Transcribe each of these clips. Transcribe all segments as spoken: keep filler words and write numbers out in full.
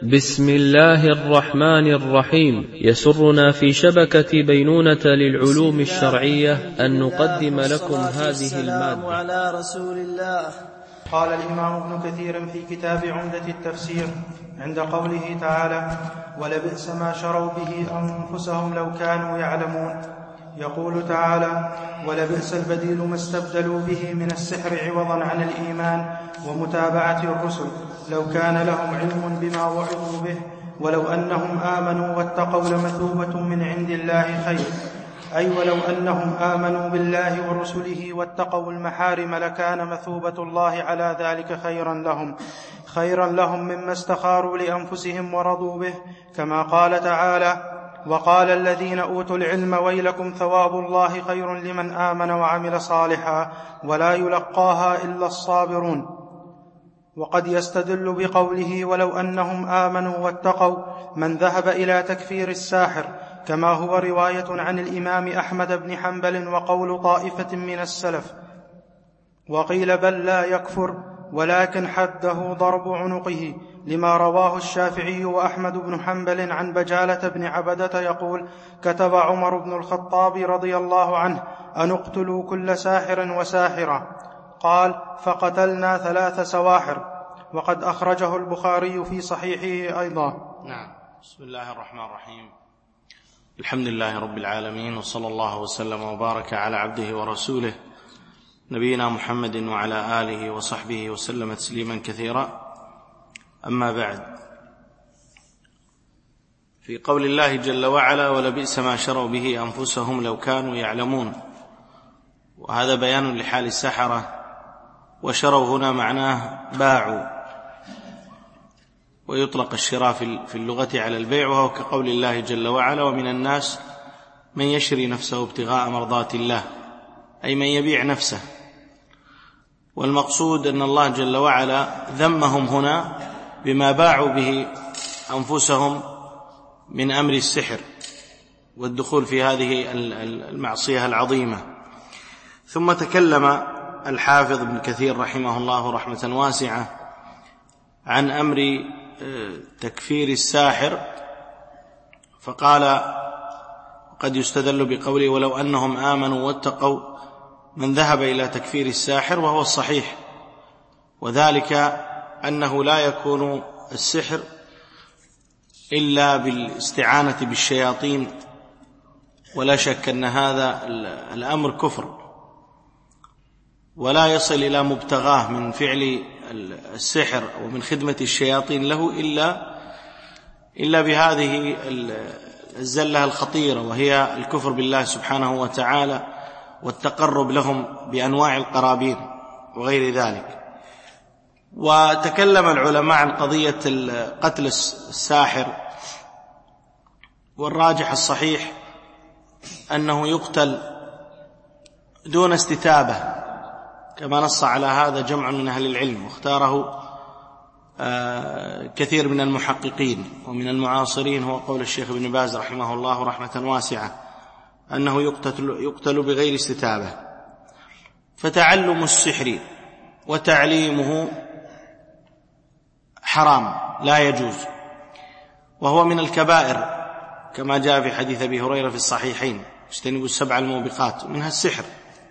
بسم الله الرحمن الرحيم. يسرنا في شبكة بينونة للعلوم الشرعية أن نقدم لكم هذه المادة. على رسول الله. قال الإمام ابن كثير في كتاب عمدة التفسير عند قوله تعالى: ولبئس ما شروا به أنفسهم لو كانوا يعلمون. يقول تعالى: ولبئس البديل ما استبدلوا به من السحر عوضا عن الإيمان ومتابعة الرسل، لو كان لهم علم بما وعظوا به ولو أنهم آمنوا واتقوا لمثوبة من عند الله خير، أي ولو أنهم آمنوا بالله ورسله واتقوا المحارم لكان مثوبة الله على ذلك خيرا لهم خيرا لهم مما استخاروا لأنفسهم ورضوا به، كما قال تعالى: وقال الذين أوتوا العلم ويلكم ثواب الله خير لمن آمن وعمل صالحا ولا يلقاها إلا الصابرون. وقد يستدل بقوله ولو أنهم آمنوا واتقوا من ذهب إلى تكفير الساحر، كما هو رواية عن الإمام أحمد بن حنبل وقول طائفة من السلف. وقيل بل لا يكفر ولكن حده ضرب عنقه، لما رواه الشافعي وأحمد بن حنبل عن بجالة بن عبدة يقول: كتب عمر بن الخطاب رضي الله عنه أن اقتلوا كل ساحر وساحرة، قال: فقتلنا ثلاث سواحر. وقد أخرجه البخاري في صحيحه أيضا. نعم. بسم الله الرحمن الرحيم. الحمد لله رب العالمين، وصلى الله وسلم وبارك على عبده ورسوله نبينا محمد وعلى آله وصحبه وسلم تسليما كثيرا. أما بعد، في قول الله جل وعلا: ولبئس ما شروا به أنفسهم لو كانوا يعلمون، وهذا بيان لحال السحرة. وشروا هنا معناه باعوا، ويطلق الشراء في اللغة على البيع، وهو كقول الله جل وعلا: ومن الناس من يشري نفسه ابتغاء مرضات الله، أي من يبيع نفسه. والمقصود أن الله جل وعلا ذمهم هنا بما باعوا به أنفسهم من أمر السحر والدخول في هذه المعصية العظيمة. ثم تكلم الحافظ ابن كثير رحمه الله رحمة واسعة عن أمر تكفير الساحر، فقال: قد يستدل بقوله ولو أنهم آمنوا واتقوا من ذهب إلى تكفير الساحر، وهو الصحيح، وذلك أنه لا يكون السحر إلا بالاستعانة بالشياطين، ولا شك أن هذا الأمر كفر، ولا يصل إلى مبتغاه من فعل السحر ومن خدمة الشياطين له إلا إلا بهذه الزلة الخطيرة، وهي الكفر بالله سبحانه وتعالى والتقرب لهم بأنواع القرابين وغير ذلك. وتكلم العلماء عن قضية قتل الساحر، والراجح الصحيح أنه يقتل دون استتابة، كما نص على هذا جمع من أهل العلم، واختاره كثير من المحققين ومن المعاصرين، هو قول الشيخ ابن باز رحمه الله رحمة واسعة، أنه يقتل, يقتل بغير استتابة. فتعلم السحر وتعليمه حرام، لا يجوز، وهو من الكبائر، كما جاء في حديث أبي هريرة في الصحيحين: اجتنبوا السبع الموبقات، منها السحر.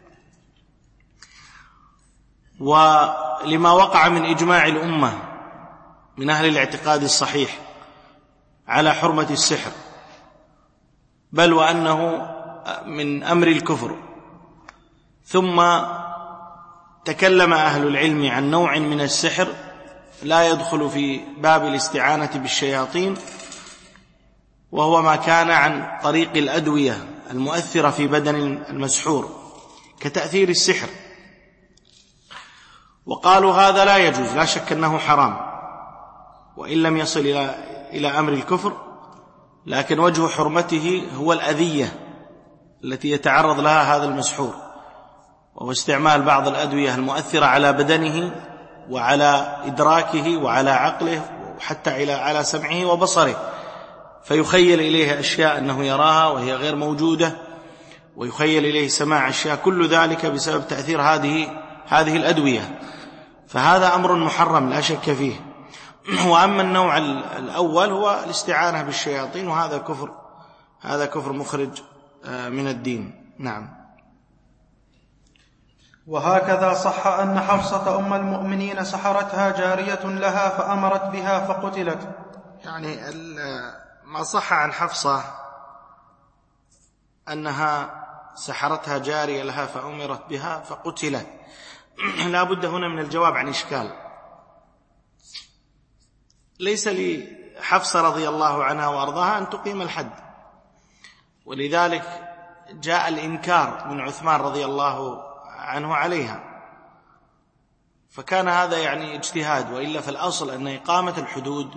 ولما وقع من إجماع الأمة من أهل الاعتقاد الصحيح على حرمة السحر، بل وأنه من أمر الكفر. ثم تكلم أهل العلم عن نوع من السحر لا يدخل في باب الاستعانة بالشياطين، وهو ما كان عن طريق الأدوية المؤثرة في بدن المسحور كتأثير السحر، وقالوا هذا لا يجوز، لا شك أنه حرام، وإن لم يصل إلى إلى أمر الكفر، لكن وجه حرمته هو الأذية التي يتعرض لها هذا المسحور، وهو استعمال بعض الأدوية المؤثرة على بدنه وعلى إدراكه وعلى عقله وحتى على سمعه وبصره، فيخيل إليه أشياء أنه يراها وهي غير موجودة، ويخيل إليه سماع أشياء، كل ذلك بسبب تأثير هذه هذه الأدوية. فهذا أمر محرم لا شك فيه. وأما النوع الأول هو الاستعانة بالشياطين، وهذا كفر هذا كفر مخرج من الدين. نعم. وهكذا صح أن حفصة أم المؤمنين سحرتها جارية لها فأمرت بها فقتلت. يعني ما صح عن حفصة أنها سحرتها جارية لها فأمرت بها فقتلت، لا بد هنا من الجواب عن إشكال. ليس لحفصة رضي الله عنها وأرضاها أن تقيم الحد، ولذلك جاء الإنكار من عثمان رضي الله عنه عليها، فكان هذا يعني اجتهاد. وإلا في الأصل أن إقامة الحدود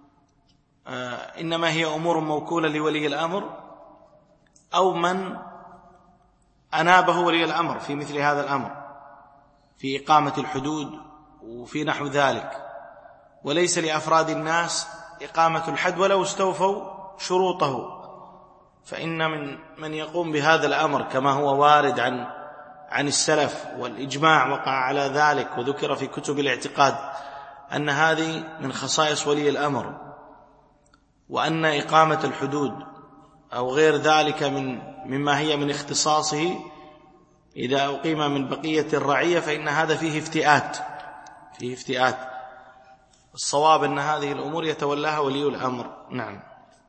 إنما هي أمور موكولة لولي الأمر أو من أنابه ولي الأمر في مثل هذا الأمر، في إقامة الحدود وفي نحو ذلك، وليس لأفراد الناس إقامة الحد ولو استوفوا شروطه. فإن من من يقوم بهذا الأمر كما هو وارد عن عن السلف، والإجماع وقع على ذلك وذكر في كتب الاعتقاد أن هذه من خصائص ولي الأمر، وأن إقامة الحدود أو غير ذلك من مما هي من اختصاصه إذا أقيم من بقية الرعية فإن هذا فيه افتئات فيه افتئات الصواب أن هذه الأمور يتولاها ولي الأمر. نعم.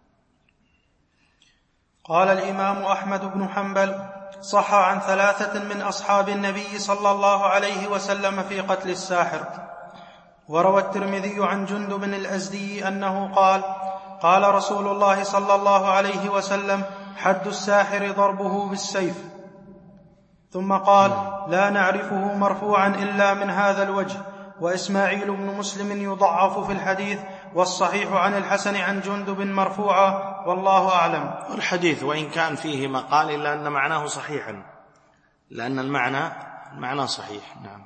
قال الإمام أحمد بن حنبل: صح عن ثلاثة من أصحاب النبي صلى الله عليه وسلم في قتل الساحر. وروى الترمذي عن جندب الأزدي أنه قال: قال رسول الله صلى الله عليه وسلم: حد الساحر ضربه بالسيف. ثم قال: لا نعرفه مرفوعا إلا من هذا الوجه. وإسماعيل بن مسلم يضعف في الحديث، والصحيح عن الحسن عن جندب مرفوعا، والله أعلم. الحديث وإن كان فيه مقال إلا أن معناه صحيحا، لأن المعنى المعنى صحيح. نعم.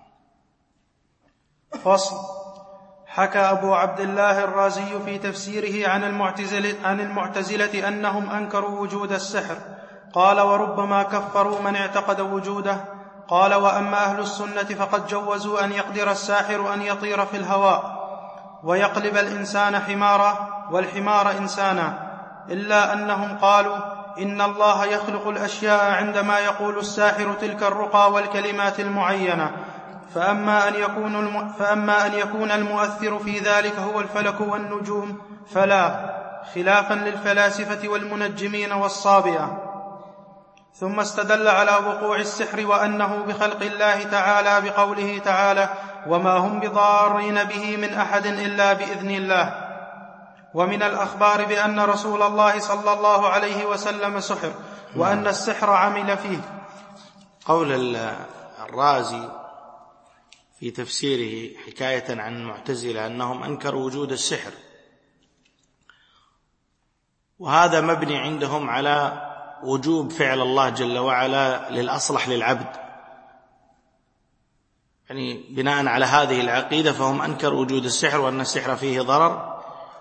فصل. حكى أبو عبد الله الرازي في تفسيره عن المعتزلة, عن المعتزلة أنهم أنكروا وجود السحر. قال: وربما كفروا من اعتقد وجوده. قال: وأما أهل السنة فقد جوزوا أن يقدر الساحر أن يطير في الهواء ويقلب الإنسان حمارا والحمار إنسانا، إلا أنهم قالوا إن الله يخلق الأشياء عندما يقول الساحر تلك الرقى والكلمات المعينة، فأما أن يكون, الم... فأما أن يكون المؤثر في ذلك هو الفلك والنجوم فلا، خلافا للفلاسفة والمنجمين والصابئة. ثم استدل على وقوع السحر وأنه بخلق الله تعالى بقوله تعالى: وما هم بضارين به من أحد إلا بإذن الله. ومن الأخبار بأن رسول الله صلى الله عليه وسلم سحر، وأن السحر عمل فيه. قول الرازي في تفسيره حكاية عن المعتزلة أنهم أنكروا وجود السحر، وهذا مبني عندهم على وجوب فعل الله جل وعلا للأصلح للعبد، يعني بناء على هذه العقيدة فهم أنكروا وجود السحر وأن السحر فيه ضرر،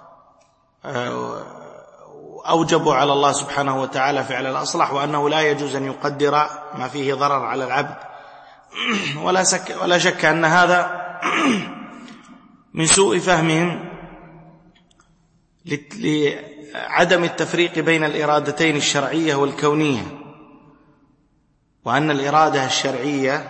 أوجبوا على الله سبحانه وتعالى فعل الأصلح، وأنه لا يجوز أن يقدر ما فيه ضرر على العبد. ولا شك, ولا شك أن هذا من سوء فهمهم لعدم التفريق بين الإرادتين الشرعية والكونية، وأن الإرادة الشرعية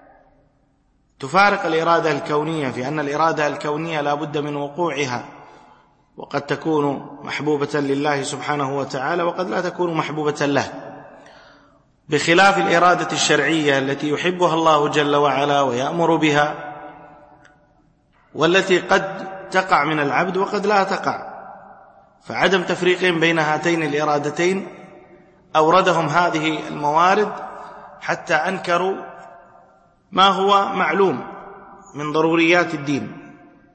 تفارق الإرادة الكونية، في أن الإرادة الكونية لا بد من وقوعها، وقد تكون محبوبة لله سبحانه وتعالى وقد لا تكون محبوبة له، بخلاف الإرادة الشرعية التي يحبها الله جل وعلا ويأمر بها، والتي قد تقع من العبد وقد لا تقع. فعدم تفريق بين هاتين الإرادتين أوردهم هذه الموارد حتى أنكروا ما هو معلوم من ضروريات الدين.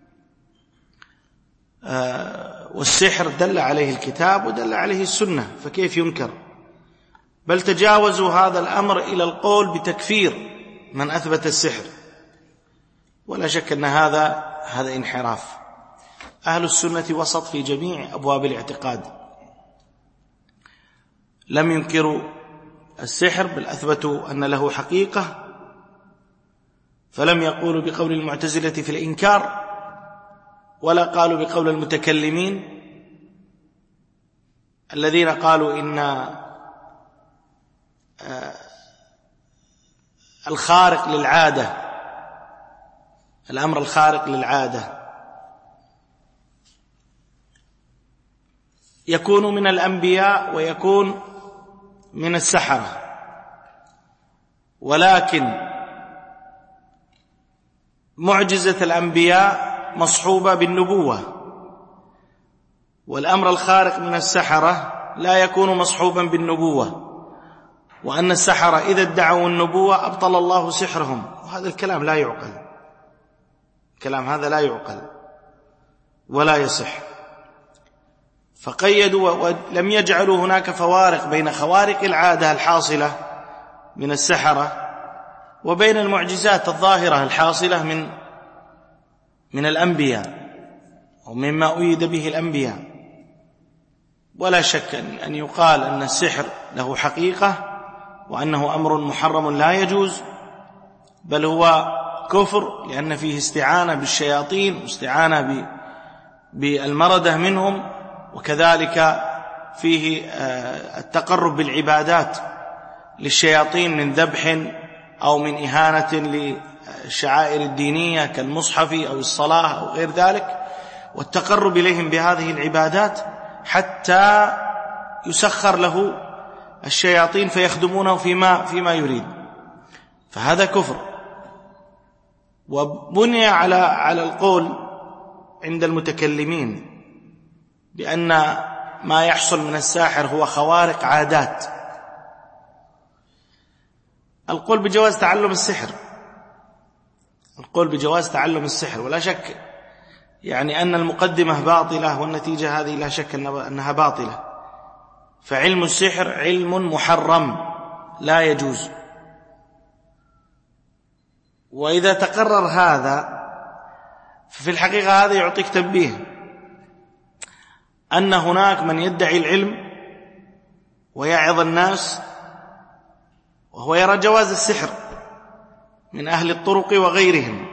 آه والسحر دل عليه الكتاب ودل عليه السنة، فكيف ينكر؟ بل تجاوزوا هذا الأمر إلى القول بتكفير من أثبت السحر، ولا شك أن هذا هذا انحراف. أهل السنة وسط في جميع أبواب الاعتقاد، لم ينكروا السحر بل أثبتوا أن له حقيقة، فلم يقولوا بقول المعتزلة في الإنكار ولا قالوا بقول المتكلمين الذين قالوا إن الخارق للعادة، الأمر الخارق للعادة يكون من الأنبياء ويكون من السحرة، ولكن معجزة الأنبياء مصحوبة بالنبوة، والأمر الخارق من السحرة لا يكون مصحوبا بالنبوة، وأن السحرة إذا ادعوا النبوة أبطل الله سحرهم. وهذا الكلام لا يعقل، الكلام هذا لا يعقل ولا يصح. فقيدوا ولم يجعلوا هناك فوارق بين خوارق العادة الحاصلة من السحرة وبين المعجزات الظاهرة الحاصلة من من الأنبياء أو مما أيد به الأنبياء. ولا شك أن يقال أن السحر له حقيقة وأنه أمر محرم لا يجوز، بل هو كفر، لأن فيه استعانة بالشياطين واستعانة بالمردة منهم، وكذلك فيه التقرب بالعبادات للشياطين من ذبح أو من إهانة للشعائر الدينية كالمصحف أو الصلاة أو غير ذلك، والتقرب إليهم بهذه العبادات حتى يسخر له الشياطين فيخدمونه فيما, فيما يريد. فهذا كفر. وبني على على القول عند المتكلمين بأن ما يحصل من الساحر هو خوارق عادات، القول بجواز تعلم السحر، القول بجواز تعلم السحر، ولا شك يعني أن المقدمة باطلة والنتيجة هذه لا شك أنها باطلة. فعلم السحر علم محرم لا يجوز. وإذا تقرر هذا ففي الحقيقة هذا يعطيك تنبيه أن هناك من يدعي العلم ويعظ الناس وهو يرى جواز السحر من أهل الطرق وغيرهم،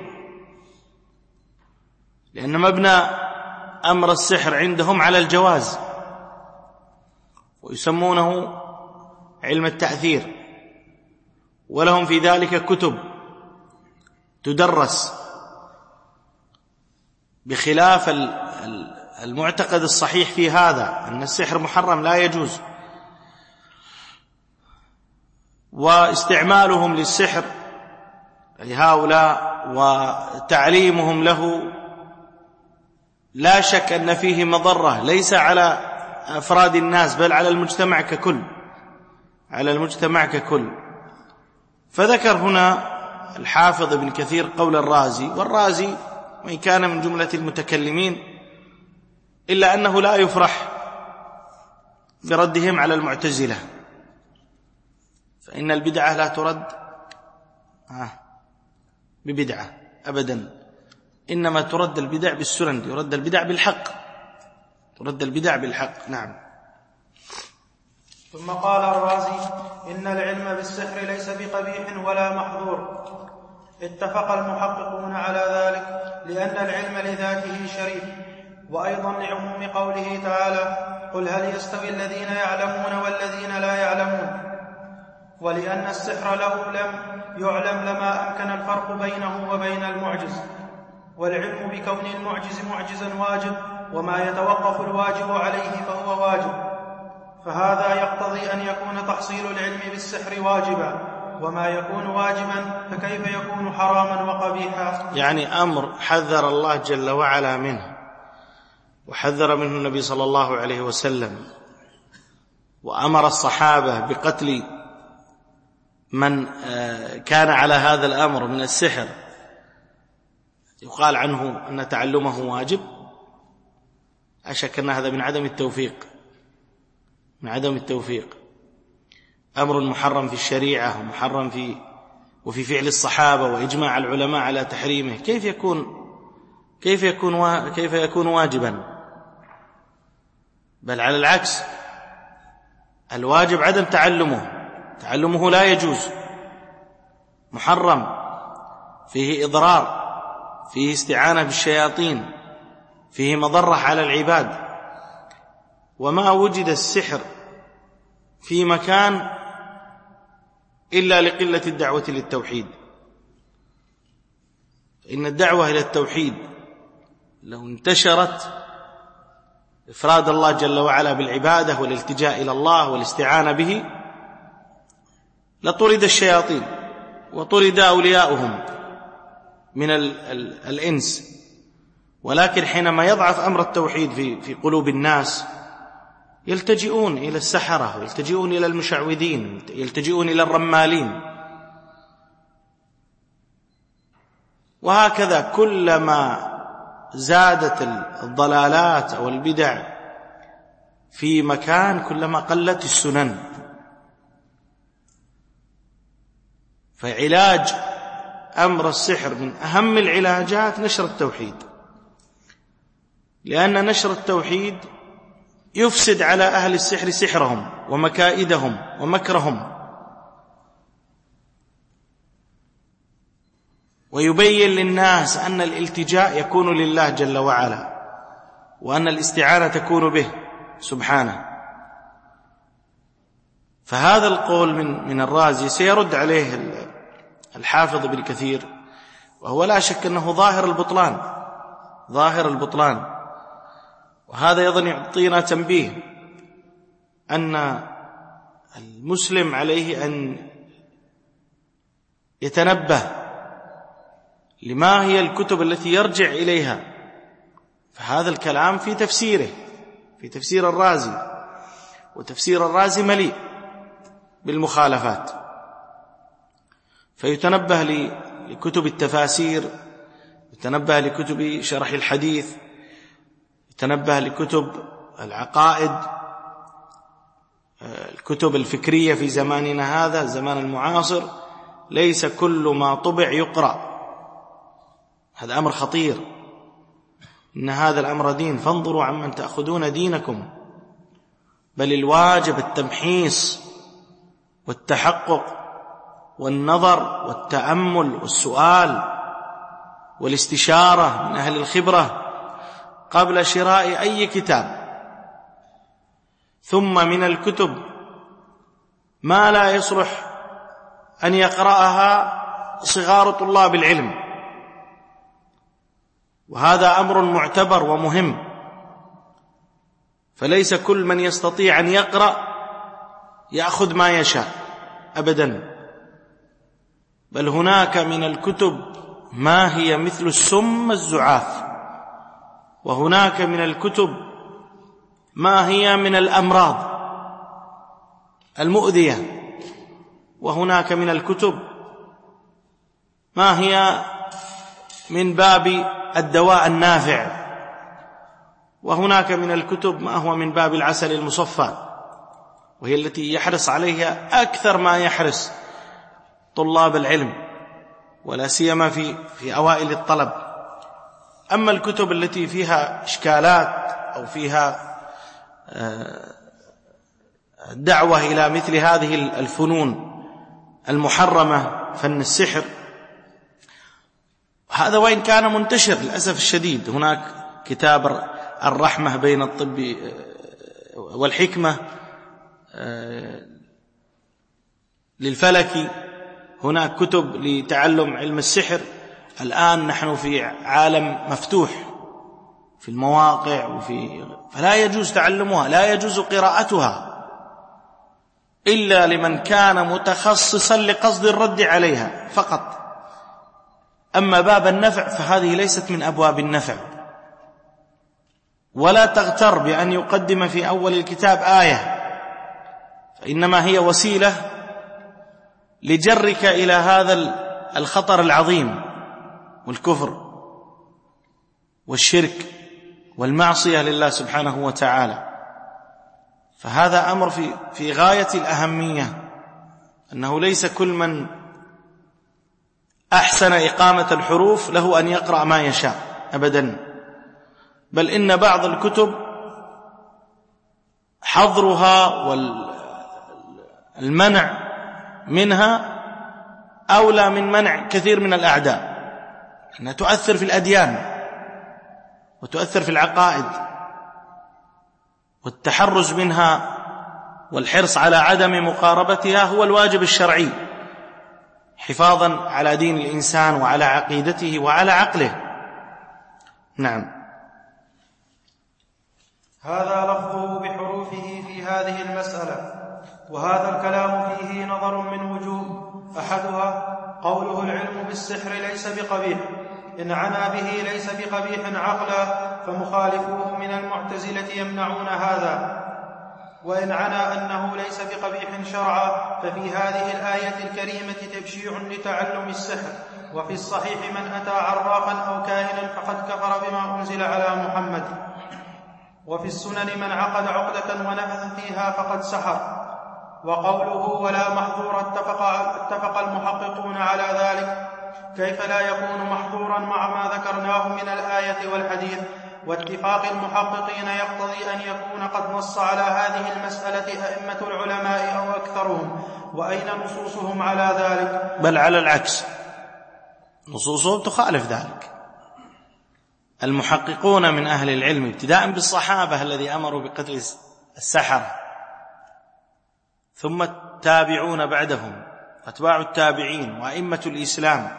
لأن مبنى أمر السحر عندهم على الجواز، ويسمونه علم التأثير، ولهم في ذلك كتب تدرس، بخلاف المعتقد الصحيح في هذا أن السحر محرم لا يجوز. واستعمالهم للسحر لهؤلاء وتعليمهم له لا شك أن فيه مضرة ليس على أفراد الناس بل على المجتمع ككل، على المجتمع ككل. فذكر هنا الحافظ ابن كثير قول الرازي، والرازي وإن كان من جملة المتكلمين إلا أنه لا يفرح بردهم على المعتزلة، فإن البدعة لا ترد ببدعة أبدا، إنما ترد البدع بالسنن، يرد البدع بالحق، ترد البدع بالحق. نعم. ثم قال الرازي: إن العلم بالسحر ليس بقبيح ولا محظور. اتفق المحققون على ذلك لأن العلم لذاته شريف، وأيضا لعموم قوله تعالى: قل هل يستوي الذين يعلمون والذين لا يعلمون، ولأن السحر لو لم يعلم لما أمكن الفرق بينه وبين المعجز، والعلم بكون المعجز معجزا واجب، وما يتوقف الواجب عليه فهو واجب، فهذا يقتضي أن يكون تحصيل العلم بالسحر واجبا، وما يكون واجبا فكيف يكون حراما وقبيحا؟ يعني أمر حذر الله جل وعلا منه، وحذر منه النبي صلى الله عليه وسلم، وأمر الصحابة بقتل من كان على هذا الأمر من السحر، يقال عنه أن تعلمه واجب. أشك أن هذا من عدم التوفيق، من عدم التوفيق. أمر محرم في الشريعة ومحرم في وفي فعل الصحابة وإجماع العلماء على تحريمه، كيف يكون كيف يكون وا... كيف يكون واجبا؟ بل على العكس، الواجب عدم تعلمه، تعلمه لا يجوز، محرم، فيه إضرار، فيه استعانة بالشياطين، فيه مضرة على العباد. وما وجد السحر في مكان إلا لقلة الدعوة للتوحيد. إن الدعوة إلى التوحيد لو انتشرت إفراد الله جل وعلا بالعبادة والالتجاء إلى الله والاستعانة به، لطرد الشياطين وطرد أولياؤهم من ال ال الإنس. ولكن حينما يضعف أمر التوحيد في, في قلوب الناس يلتجئون إلى السحرة ويلتجئون إلى المشعوذين، يلتجئون إلى الرمالين. وهكذا كلما زادت الضلالات أو البدع في مكان كلما قلت السنن. فعلاج أمر السحر من أهم العلاجات نشر التوحيد، لأن نشر التوحيد يفسد على أهل السحر سحرهم ومكائدهم ومكرهم، ويبين للناس أن الالتجاء يكون لله جل وعلا، وأن الاستعانة تكون به سبحانه. فهذا القول من من الرازي سيرد عليه الحافظ ابن كثير، وهو لا شك أنه ظاهر البطلان ظاهر البطلان. وهذا أيضا يعطينا تنبيه أن المسلم عليه أن يتنبه لما هي الكتب التي يرجع إليها. فهذا الكلام في تفسيره في تفسير الرازي، وتفسير الرازي مليء بالمخالفات، فيتنبه لكتب التفاسير، يتنبه لكتب شرح الحديث، يتنبه لكتب العقائد، الكتب الفكرية في زماننا هذا الزمان المعاصر. ليس كل ما طبع يقرأ، هذا أمر خطير. إن هذا الأمر دين، فانظروا عمن تأخذون دينكم. بل الواجب التمحيص والتحقق والنظر والتأمل والسؤال والاستشارة من أهل الخبرة قبل شراء أي كتاب. ثم من الكتب ما لا يصلح أن يقرأها صغار طلاب العلم، وهذا أمر معتبر ومهم. فليس كل من يستطيع أن يقرأ يأخذ ما يشاء أبدا، بل هناك من الكتب ما هي مثل السم الزعاف، وهناك من الكتب ما هي من الأمراض المؤذية، وهناك من الكتب ما هي من باب الدواء النافع، وهناك من الكتب ما هو من باب العسل المصفى، وهي التي يحرص عليها أكثر ما يحرص طلاب العلم، ولا سيما في في أوائل الطلب. أما الكتب التي فيها إشكالات أو فيها دعوة إلى مثل هذه الفنون المحرمة، فن السحر، هذا وإن كان منتشر للأسف الشديد. هناك كتاب الرحمة بين الطب والحكمة للفلكي، هناك كتب لتعلم علم السحر. الآن نحن في عالم مفتوح في المواقع وفي، فلا يجوز تعلمها، لا يجوز قراءتها إلا لمن كان متخصصا لقصد الرد عليها فقط. أما باب النفع فهذه ليست من أبواب النفع. ولا تغتر بأن يقدم في أول الكتاب آية، فإنما هي وسيلة لجرك إلى هذا الخطر العظيم والكفر والشرك والمعصية لله سبحانه وتعالى. فهذا أمر في في غاية الأهمية، أنه ليس كل من أحسن إقامة الحروف له أن يقرأ ما يشاء أبدا، بل إن بعض الكتب حظرها والمنع منها أولى من منع كثير من الأعداء، أنها تؤثر في الأديان وتؤثر في العقائد، والتحرز منها والحرص على عدم مقاربتها هو الواجب الشرعي، حفاظا على دين الإنسان وعلى عقيدته وعلى عقله. نعم. هذا لفظه بحروفه في هذه المسألة، وهذا الكلام فيه نظر من وجوه. أحدها قوله العلم بالسحر ليس بقبيح، إن عنى به ليس بقبيح عقلا، فمخالفوه من المعتزلة يمنعون هذا. وإن عنى أنه ليس بقبيح شرعا، ففي هذه الآية الكريمة تبشيع لتعلم السحر. وفي الصحيح من أتى عرافا أو كاهنا فقد كفر بما أنزل على محمد. وفي السنن من عقد عقدة ونفث فيها فقد سحر. وقوله ولا محظور اتفق, اتفق المحققون على ذلك، كيف لا يكون محظورا مع ما ذكرناه من الآية والحديث؟ واتفاق المحققين يقتضي أن يكون قد نص على هذه المسألة أئمة العلماء أو أكثرهم، وأين نصوصهم على ذلك؟ بل على العكس، نصوصهم تخالف ذلك. المحققون من أهل العلم ابتداء بالصحابة الذي أمروا بقتل السحرة، ثم التابعون بعدهم أتباع التابعين وأئمة الإسلام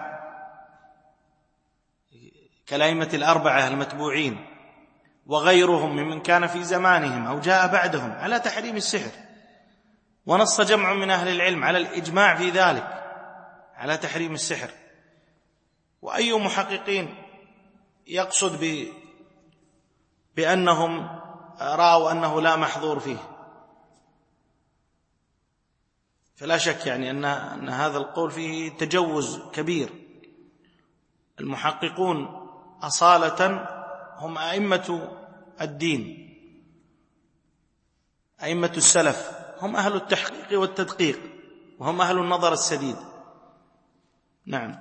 كالأئمة الأربعة المتبوعين وغيرهم ممن كان في زمانهم أو جاء بعدهم على تحريم السحر، ونص جمع من أهل العلم على الإجماع في ذلك على تحريم السحر. وأي محققين يقصد ب... بأنهم رأوا أنه لا محظور فيه؟ فلا شك يعني أن, أن هذا القول فيه تجوز كبير. المحققون أصالة هم أئمة الدين، أئمة السلف، هم أهل التحقيق والتدقيق، وهم أهل النظر السديد. نعم.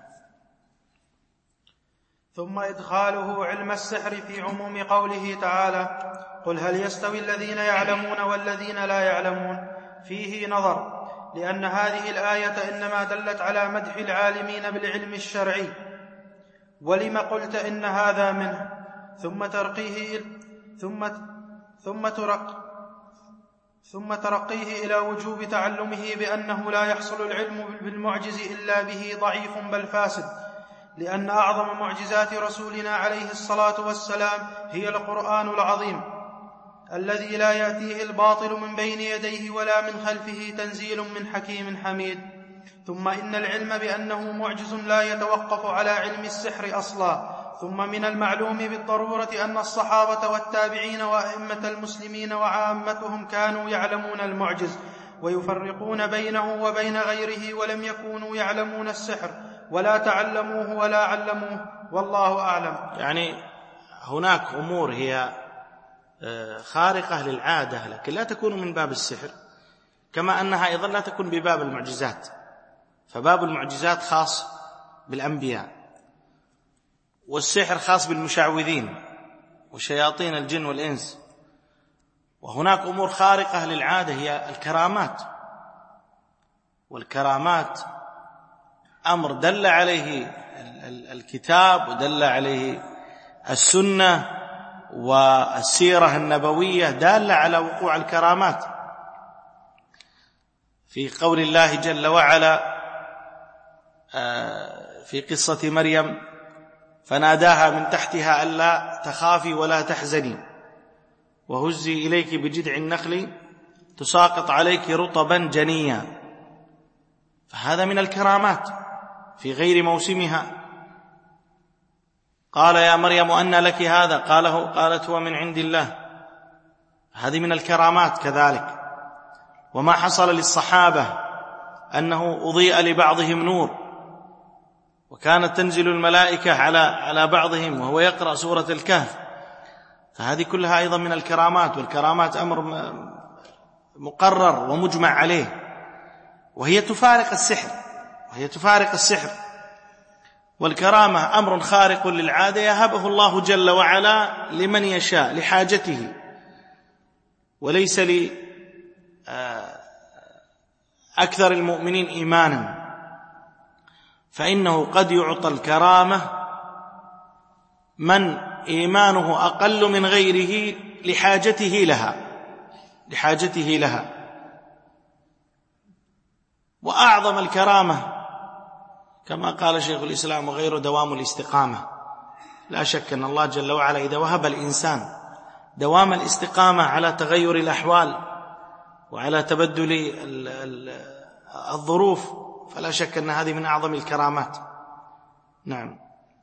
ثم إدخاله علم السحر في عموم قوله تعالى قل هل يستوي الذين يعلمون والذين لا يعلمون فيه نظر، لأن هذه الآية إنما دلت على مدح العالمين بالعلم الشرعي. ولم قلت إن هذا منه، ثم ترقيه ثم ثم ترق ثم ترقيه إلى وجوب تعلمه بأنه لا يحصل العلم بالمعجز إلا به ضعيف بل فاسد، لأن أعظم معجزات رسولنا عليه الصلاة والسلام هي القرآن العظيم الذي لا يأتيه الباطل من بين يديه ولا من خلفه، تنزيل من حكيم حميد. ثم إن العلم بأنه معجز لا يتوقف على علم السحر أصلا. ثم من المعلوم بالضرورة أن الصحابة والتابعين وأئمة المسلمين وعامتهم كانوا يعلمون المعجز ويفرقون بينه وبين غيره، ولم يكونوا يعلمون السحر ولا تعلموه ولا علموه، والله أعلم. يعني هناك أمور هي خارقة للعادة لكن لا تكون من باب السحر، كما أنها أيضا لا تكون بباب المعجزات. فباب المعجزات خاص بالأنبياء، والسحر خاص بالمشعوذين وشياطين الجن والإنس. وهناك أمور خارقة للعادة هي الكرامات، والكرامات أمر دل عليه الكتاب ودل عليه السنة والسيرة النبوية دالة على وقوع الكرامات. في قول الله جل وعلا في قصة مريم فناداها من تحتها ألا تخافي ولا تحزني وهزي إليك بجذع النخل تساقط عليك رطبا جنيا، فهذا من الكرامات في غير موسمها. قال يا مريم أنى لك هذا؟ قاله قالت هو من عند الله، هذه من الكرامات كذلك. وما حصل للصحابة أنه أضيء لبعضهم نور وكانت تنزل الملائكة على على بعضهم وهو يقرأ سورة الكهف، فهذه كلها أيضا من الكرامات. والكرامات أمر مقرر ومجمع عليه، وهي تفارق السحر وهي تفارق السحر. والكرامة أمر خارق للعادة يهبه الله جل وعلا لمن يشاء لحاجته، وليس لأكثر المؤمنين إيمانا، فإنه قد يعطى الكرامة من إيمانه أقل من غيره لحاجته لها لحاجته لها وأعظم الكرامة كما قال شيخ الإسلام وغيره دوام الاستقامة. لا شك أن الله جل وعلا إذا وهب الإنسان دوام الاستقامة على تغير الأحوال وعلى تبدل الظروف فلا شك أن هذه من أعظم الكرامات. نعم.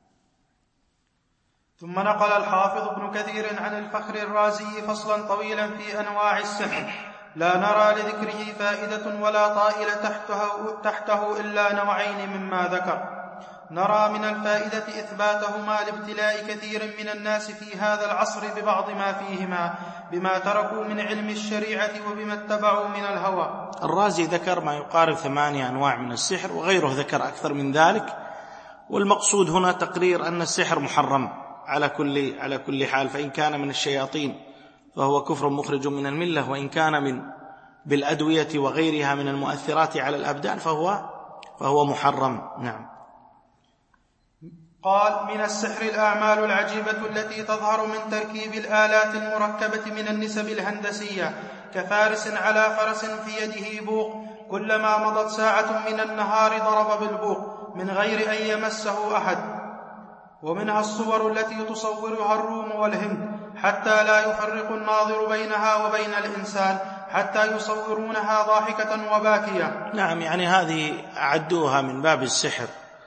ثم نقل الحافظ ابن كثير عن الفخر الرازي فصلا طويلا في أنواع السحر لا نرى لذكره فائدة ولا طائل تحته, تحته إلا نوعين مما ذكر. نرى من الفائدة إثباتهما لابتلاء كثير من الناس في هذا العصر ببعض ما فيهما بما تركوا من علم الشريعة وبما اتبعوا من الهوى. الرازي ذكر ما يقارب ثمانية أنواع من السحر وغيره ذكر أكثر من ذلك، والمقصود هنا تقرير أن السحر محرم على كل على كل حال، فإن كان من الشياطين فهو كفر مخرج من الملة، وإن كان من بالأدوية وغيرها من المؤثرات على الأبدان فهو فهو محرم. نعم. قال: من السحر الأعمال العجيبة التي تظهر من تركيب الآلات المركبة من النسب الهندسية كفارس على فرس في يده بوق، كلما مضت ساعة من النهار ضرب بالبوق من غير أن يمسه أحد. ومنها الصور التي تصورها الروم والهند حتى لا يفرق الناظر بينها وبين الإنسان، حتى يصورونها ضاحكة وباكية. نعم، يعني هذه أعدوها من باب السحر،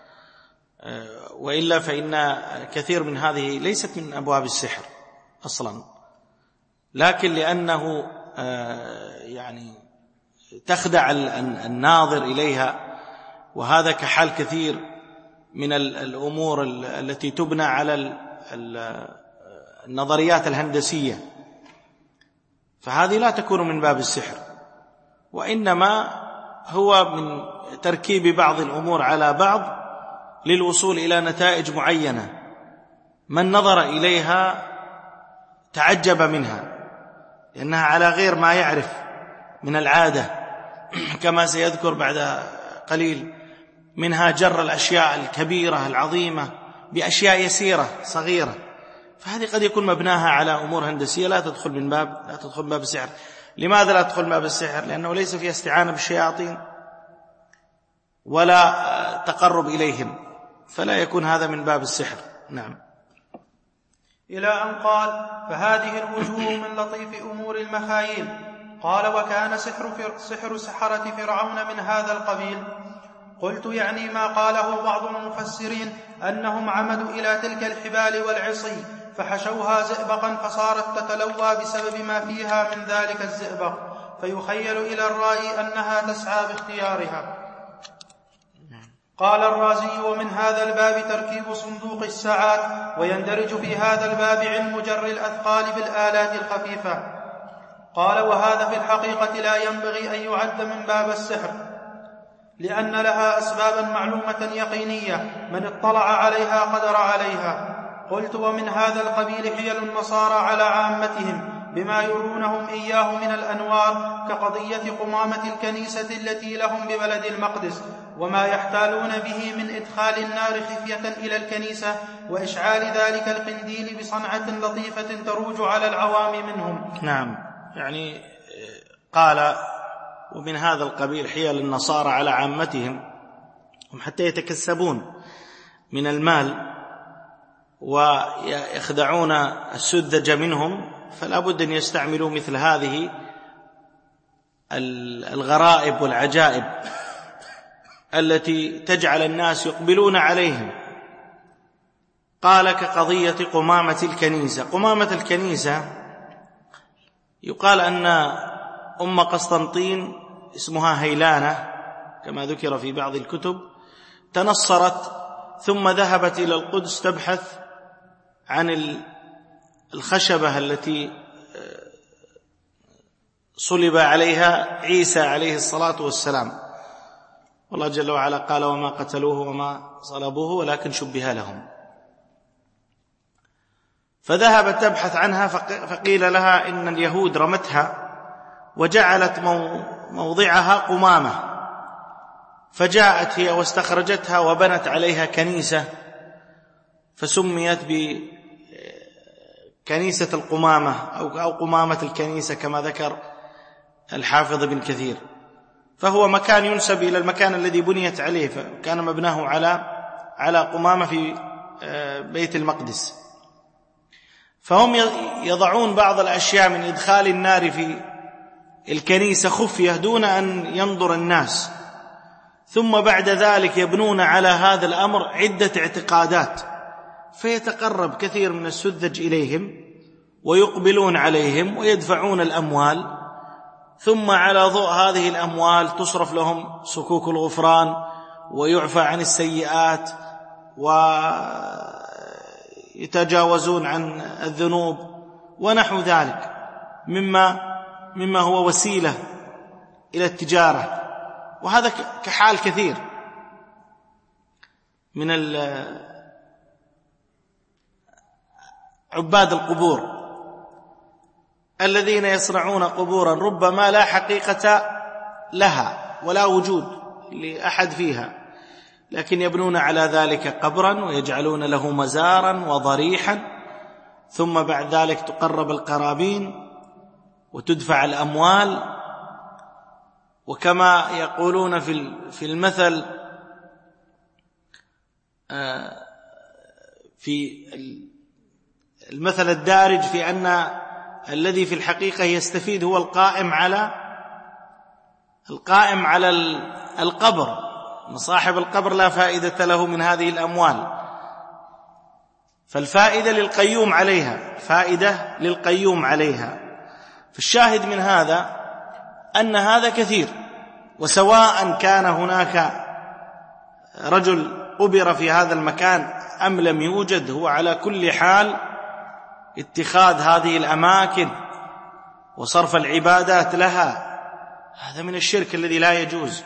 وإلا فإن كثير من هذه ليست من أبواب السحر أصلا، لكن لأنه يعني تخدع الناظر إليها، وهذا كحال كثير من الأمور التي تبنى على النظريات الهندسية، فهذه لا تكون من باب السحر، وإنما هو من تركيب بعض الأمور على بعض للوصول إلى نتائج معينة، من نظر إليها تعجب منها لأنها على غير ما يعرف من العادة، كما سيذكر بعد قليل. منها جر الأشياء الكبيرة العظيمة بأشياء يسيرة صغيرة، فهذه قد يكون مبناها على أمور هندسية لا تدخل من باب لا تدخل من باب السحر. لماذا لا تدخل من باب السحر؟ لأنه ليس فيها استعانة بالشياطين ولا تقرب إليهم، فلا يكون هذا من باب السحر. نعم. إلى أن قال: فهذه الوجوه من لطيف أمور المخايل. قال: وكان سحر, سحر سحرة فرعون من هذا القبيل. قلت: يعني ما قاله بعض المفسرين أنهم عمدوا إلى تلك الحبال والعصي فحشوها زئبقا فصارت تتلوى بسبب ما فيها من ذلك الزئبق، فيخيل إلى الرائي أنها تسعى باختيارها. قال الرازي: ومن هذا الباب تركيب صندوق الساعات، ويندرج في هذا الباب علم جر الأثقال بالآلات الخفيفة. قال: وهذا في الحقيقة لا ينبغي أن يعد من باب السحر، لأن لها أسبابا معلومة يقينية من اطلع عليها قدر عليها. قلت: ومن هذا القبيل حيل النصارى على عامتهم بما يرونهم إياه من الأنوار، كقضية قمامة الكنيسة التي لهم ببلد المقدس، وما يحتالون به من إدخال النار خفية إلى الكنيسة وإشعال ذلك القنديل بصنعة لطيفة تروج على العوام منهم. نعم، يعني قال: ومن هذا القبيل حيل النصارى على عامتهم، هم حتى يتكسبون من المال ويخدعون السذج منهم، فلا بد أن يستعملوا مثل هذه الغرائب والعجائب التي تجعل الناس يقبلون عليهم. قال: كقضية قمامة الكنيسة. قمامة الكنيسة يقال أن أم قسطنطين اسمها هيلانة كما ذكر في بعض الكتب، تنصرت ثم ذهبت إلى القدس تبحث عن الخشبة التي صلب عليها عيسى عليه الصلاة والسلام، والله جل وعلا قال: وما قتلوه وما صلبوه ولكن شبه لهم. فذهبت تبحث عنها، فقيل لها إن اليهود رمتها وجعلت موضعها قمامة، فجاءت هي واستخرجتها وبنت عليها كنيسة، فسميت كنيسة القمامة أو قمامة الكنيسة كما ذكر الحافظ ابن كثير، فهو مكان ينسب إلى المكان الذي بنيت عليه، فكان مبناه على على قمامة في بيت المقدس. فهم يضعون بعض الأشياء من إدخال النار في الكنيسة خفية دون أن ينظر الناس، ثم بعد ذلك يبنون على هذا الأمر عدة اعتقادات، فيتقرب كثير من السذج إليهم ويقبلون عليهم ويدفعون الأموال، ثم على ضوء هذه الأموال تصرف لهم صكوك الغفران ويعفى عن السيئات ويتجاوزون عن الذنوب ونحو ذلك مما مما هو وسيلة إلى التجارة. وهذا كحال كثير من عباد القبور الذين يصنعون قبورا ربما لا حقيقة لها ولا وجود لأحد فيها، لكن يبنون على ذلك قبرا ويجعلون له مزارا وضريحا، ثم بعد ذلك تقرب القرابين وتدفع الأموال. وكما يقولون في المثل في المثل الدارج في أن الذي في الحقيقة يستفيد هو القائم على القائم على القبر، صاحب القبر لا فائدة له من هذه الأموال، فالفائدة للقيوم عليها، فائدة للقيوم عليها. فالشاهد من هذا أن هذا كثير، وسواء كان هناك رجل قبر في هذا المكان أم لم يوجد، هو على كل حال اتخاذ هذه الأماكن وصرف العبادات لها هذا من الشرك الذي لا يجوز،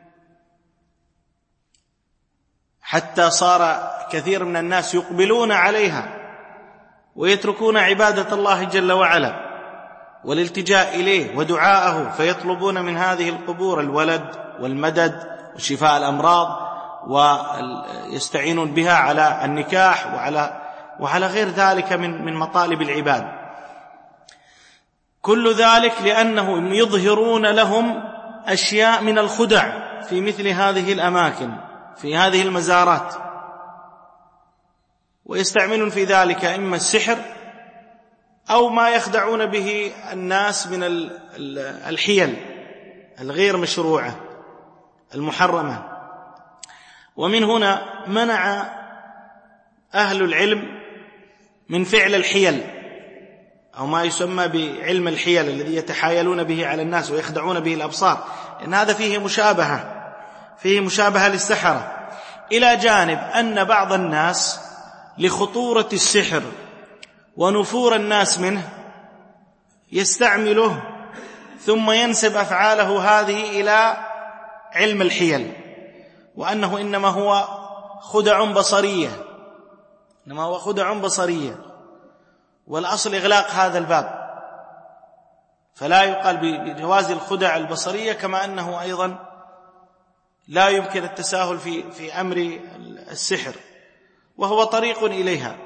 حتى صار كثير من الناس يقبلون عليها ويتركون عبادة الله جل وعلا والالتجاء إليه ودعاءه، فيطلبون من هذه القبور الولد والمدد وشفاء الأمراض، ويستعينون بها على النكاح وعلى وعلى غير ذلك من من مطالب العباد. كل ذلك لأنهم يظهرون لهم أشياء من الخدع في مثل هذه الأماكن، في هذه المزارات، ويستعملون في ذلك إما السحر أو ما يخدعون به الناس من الحيل الغير مشروعة المحرمة. ومن هنا منع أهل العلم من فعل الحيل أو ما يسمى بعلم الحيل الذي يتحايلون به على الناس ويخدعون به الأبصار، لأن هذا فيه مشابهة فيه مشابهة للسحرة، إلى جانب أن بعض الناس لخطورة السحر ونفور الناس منه يستعمله ثم ينسب أفعاله هذه إلى علم الحيل، وأنه إنما هو خدع بصرية إنما هو خدع بصرية والأصل إغلاق هذا الباب، فلا يقال بجواز الخدع البصرية، كما أنه أيضا لا يمكن التساهل في في أمر السحر، وهو طريق إليها،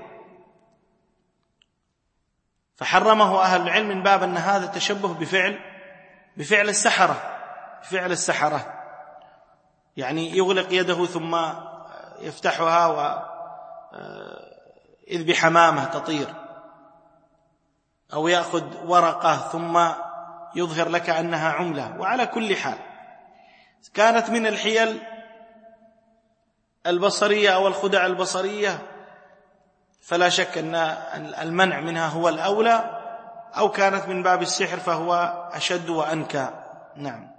فحرمه أهل العلم من باب أن هذا تشبه بفعل بفعل السحرة بفعل السحرة يعني يغلق يده ثم يفتحها وإذ بحمامة تطير، أو يأخذ ورقة ثم يظهر لك أنها عملة. وعلى كل حال كانت من الحيل البصرية أو الخدع البصرية فلا شك أن المنع منها هو الأولى، أو كانت من باب السحر فهو أشد وأنكى. نعم.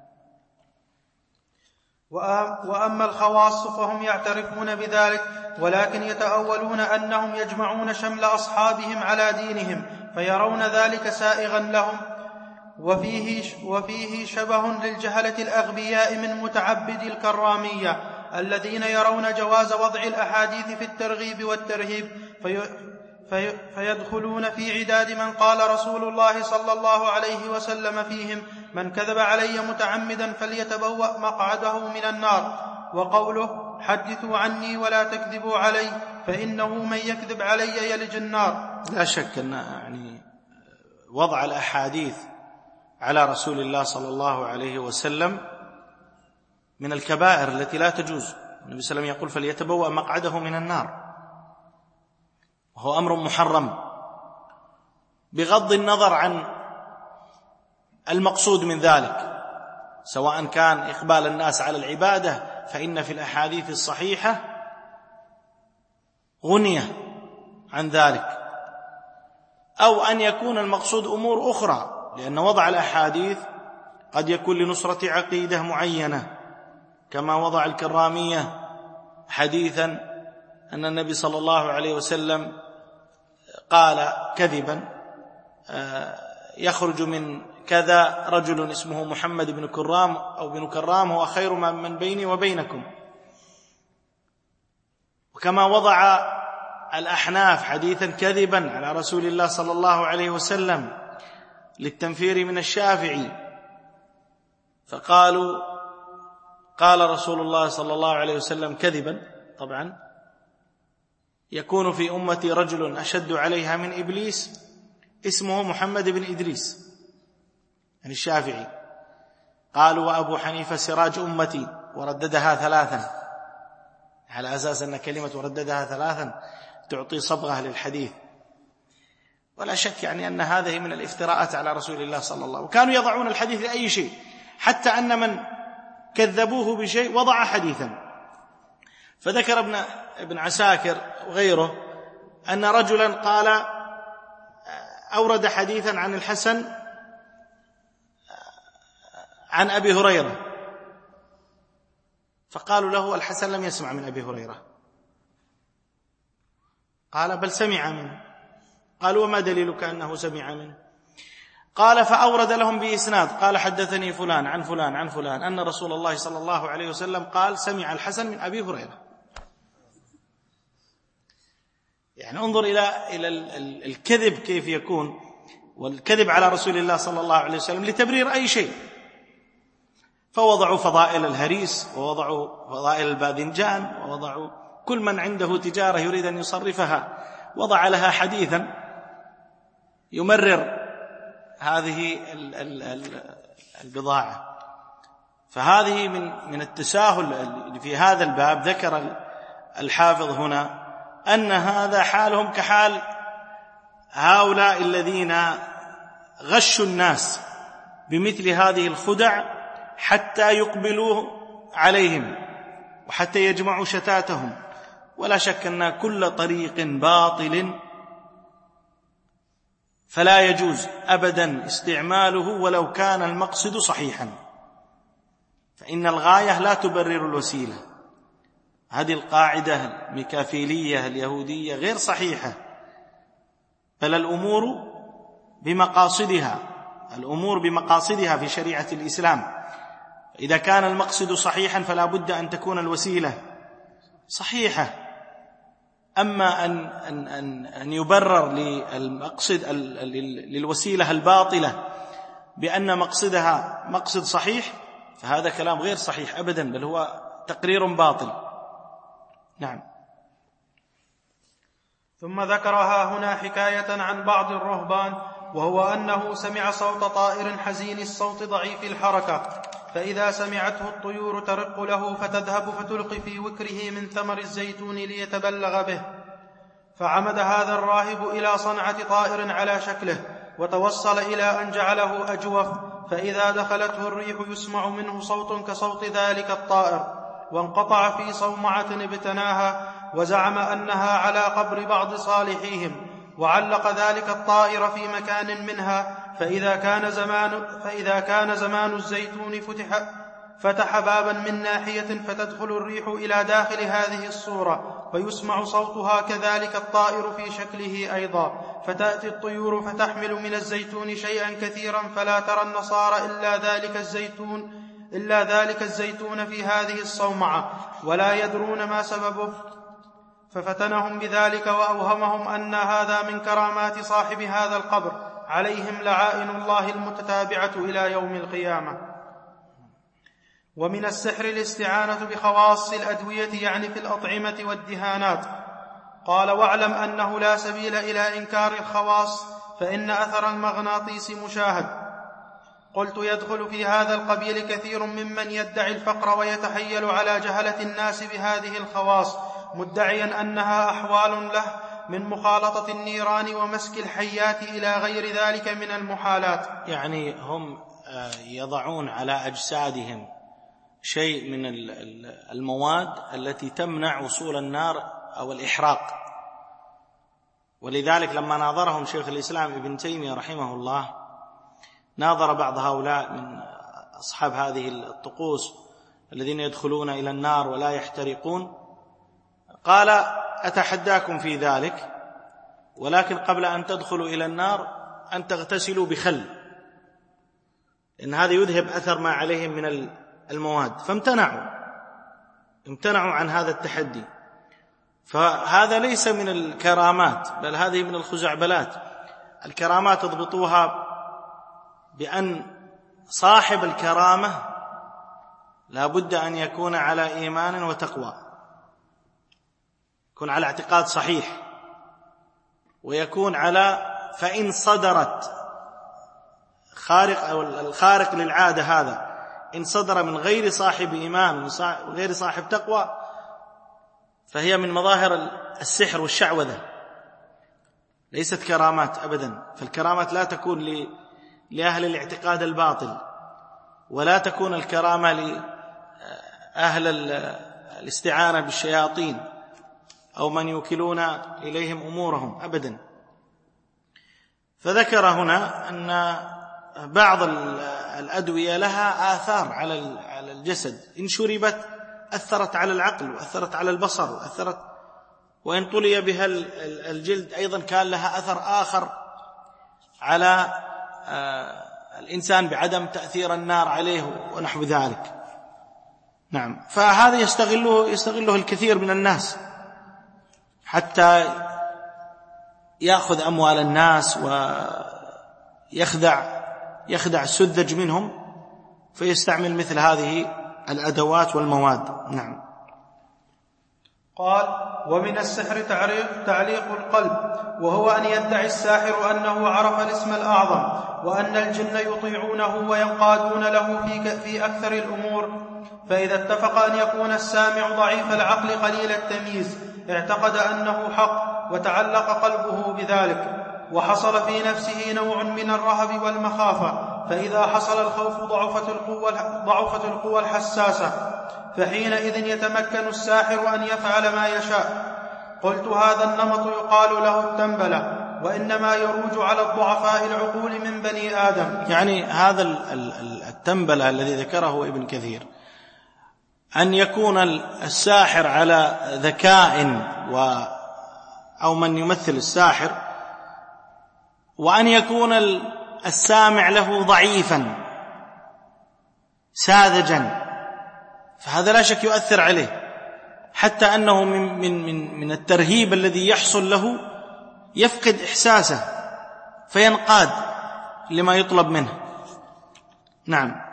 وأما الخواص فهم يعترفون بذلك، ولكن يتأولون أنهم يجمعون شمل أصحابهم على دينهم، فيرون ذلك سائغا لهم، وفيه, وفيه شبه للجهلة الأغبياء من متعبدي الكرامية الذين يرون جواز وضع الأحاديث في الترغيب والترهيب، في في فيدخلون في عداد من قال رسول الله صلى الله عليه وسلم فيهم: من كذب علي متعمدا فليتبوأ مقعده من النار. وقوله حدثوا عني ولا تكذبوا علي فإنه من يكذب علي يلج النار. لا شك أن يعني وضع الأحاديث على رسول الله صلى الله عليه وسلم من الكبائر التي لا تجوز. النبي صلى الله عليه وسلم يقول فليتبوأ مقعده من النار، وهو أمر محرم بغض النظر عن المقصود من ذلك، سواء كان إقبال الناس على العبادة فإن في الأحاديث الصحيحة غنية عن ذلك، أو أن يكون المقصود أمور أخرى، لأن وضع الأحاديث قد يكون لنصرة عقيدة معينة، كما وضع الكرامية حديثا أن النبي صلى الله عليه وسلم قال كذبا يخرج من كذا رجل اسمه محمد بن كرام أو بن كرام هو خير من بيني وبينكم. وكما وضع الأحناف حديثا كذبا على رسول الله صلى الله عليه وسلم للتنفير من الشافعي، فقالوا قال رسول الله صلى الله عليه وسلم كذبا، طبعا يكون في أمتي رجل أشد عليها من إبليس اسمه محمد بن إدريس، يعني الشافعي. قالوا وأبو حنيفة سراج أمتي، ورددها ثلاثا، على أساس أن كلمة ورددها ثلاثا تعطي صبغة للحديث. ولا شك يعني أن هذه من الافتراءات على رسول الله صلى الله عليه وسلم. وكانوا يضعون الحديث لأي شيء، حتى أن من كذبوه بشيء وضع حديثا. فذكر ابن ابن عساكر وغيره أن رجلا قال أورد حديثا عن الحسن عن أبي هريرة، فقالوا له الحسن لم يسمع من أبي هريرة، قال بل سمع منه. قالوا وما دليلك أنه سمع منه؟ قال فأورد لهم بإسناد قال حدثني فلان عن فلان عن فلان أن رسول الله صلى الله عليه وسلم قال سمع الحسن من أبي هريرة. يعني انظر إلى إلى الكذب كيف يكون، والكذب على رسول الله صلى الله عليه وسلم لتبرير أي شيء. فوضعوا فضائل الهريس، ووضعوا فضائل الباذنجان، ووضعوا كل من عنده تجارة يريد أن يصرفها وضع لها حديثا يمرر هذه البضاعة. فهذه من من التساهل في هذا الباب. ذكر الحافظ هنا أن هذا حالهم كحال هؤلاء الذين غشوا الناس بمثل هذه الخدع حتى يقبلوا عليهم وحتى يجمعوا شتاتهم. ولا شك أن كل طريق باطل فلا يجوز أبدا استعماله ولو كان المقصد صحيحا، فإن الغاية لا تبرر الوسيلة. هذه القاعدة الميكافيلية اليهودية غير صحيحة، بل الأمور بمقاصدها، الأمور بمقاصدها في شريعة الإسلام. إذا كان المقصد صحيحا فلا بد أن تكون الوسيلة صحيحة. أما أن, أن, أن, أن يبرر للمقصد للوسيلة الباطلة بأن مقصدها مقصد صحيح، فهذا كلام غير صحيح أبدا، بل هو تقرير باطل. نعم. ثم ذكرها هنا حكاية عن بعض الرهبان، وهو أنه سمع صوت طائر حزين الصوت ضعيف الحركة، فإذا سمعته الطيور ترق له فتذهب فتلقي في وكره من ثمر الزيتون ليتبلغ به. فعمد هذا الراهب إلى صنعة طائر على شكله، وتوصل إلى أن جعله أجوف، فإذا دخلته الريح يسمع منه صوت كصوت ذلك الطائر، وانقطع في صومعة ابتناها، وزعم أنها على قبر بعض صالحيهم، وعلق ذلك الطائر في مكان منها. فإذا كان زمان, فإذا كان زمان الزيتون فتح, فتح بابا من ناحية فتدخل الريح إلى داخل هذه الصورة، ويسمع صوتها كذلك الطائر في شكله أيضا. فتأتي الطيور فتحمل من الزيتون شيئا كثيرا، فلا ترى النصارى إلا ذلك الزيتون إلا ذلك الزيتون في هذه الصومعة، ولا يدرون ما سببه. ففتنهم بذلك وأوهمهم أن هذا من كرامات صاحب هذا القبر، عليهم لعائن الله المتتابعة إلى يوم القيامة. ومن السحر الاستعانة بخواص الأدوية يعني في الأطعمة والدهانات. قال: واعلم أنه لا سبيل إلى إنكار الخواص، فإن أثر المغناطيس مشاهد. قلت: يدخل في هذا القبيل كثير ممن يدعي الفقر ويتحيل على جهلة الناس بهذه الخواص، مدعيا أنها أحوال له من مخالطة النيران ومسك الحيات إلى غير ذلك من المحالات. يعني هم يضعون على أجسادهم شيء من المواد التي تمنع وصول النار أو الإحراق. ولذلك لما ناظرهم شيخ الإسلام ابن تيمية رحمه الله، ناظر بعض هؤلاء من أصحاب هذه الطقوس الذين يدخلون إلى النار ولا يحترقون، قال: أتحداكم في ذلك، ولكن قبل أن تدخلوا إلى النار أن تغتسلوا بخل، إن هذا يذهب أثر ما عليهم من المواد. فامتنعوا امتنعوا عن هذا التحدي. فهذا ليس من الكرامات، بل هذه من الخزعبلات. الكرامات اضبطوها بأن صاحب الكرامة لا بد أن يكون على إيمان وتقوى، يكون على اعتقاد صحيح، ويكون على فإن صدرت خارق أو الخارق للعادة هذا إن صدر من غير صاحب إيمان وغير صاحب تقوى فهي من مظاهر السحر والشعوذة، ليست كرامات أبدا. فالكرامات لا تكون لأهل الاعتقاد الباطل، ولا تكون الكرامة لأهل الاستعانة بالشياطين أو من يوكلون إليهم أمورهم أبدا. فذكر هنا أن بعض الأدوية لها آثار على الجسد، إن شربت أثرت على العقل وأثرت على البصر وأثرت، وإن طلي بها الجلد أيضا كان لها أثر آخر على الإنسان بعدم تأثير النار عليه ونحو ذلك. نعم، فهذا يستغله يستغله الكثير من الناس حتى يأخذ أموال الناس ويخدع يخدع السذج منهم، فيستعمل مثل هذه الأدوات والمواد. نعم. قال: ومن السحر تعليق القلب، وهو أن يدعي الساحر أنه عرف الاسم الأعظم، وأن الجن يطيعونه وينقادون له في, في أكثر الأمور. فإذا اتفق أن يكون السامع ضعيف العقل قليل التمييز اعتقد أنه حق وتعلق قلبه بذلك، وحصل في نفسه نوع من الرهب والمخافة. فإذا حصل الخوف ضعفت القوة, ضعفت القوة الحساسة، فحينئذ يتمكن الساحر أن يفعل ما يشاء. قلت: هذا النمط يقال له التنبلة، وإنما يروج على الضعفاء العقول من بني آدم. يعني هذا التنبلة الذي ذكره ابن كثير، أن يكون الساحر على ذكاء و أو من يمثل الساحر، وأن يكون السامع له ضعيفا ساذجا، فهذا لا شك يؤثر عليه، حتى أنه من, من, من, من الترهيب الذي يحصل له يفقد إحساسه فينقاد لما يطلب منه. نعم.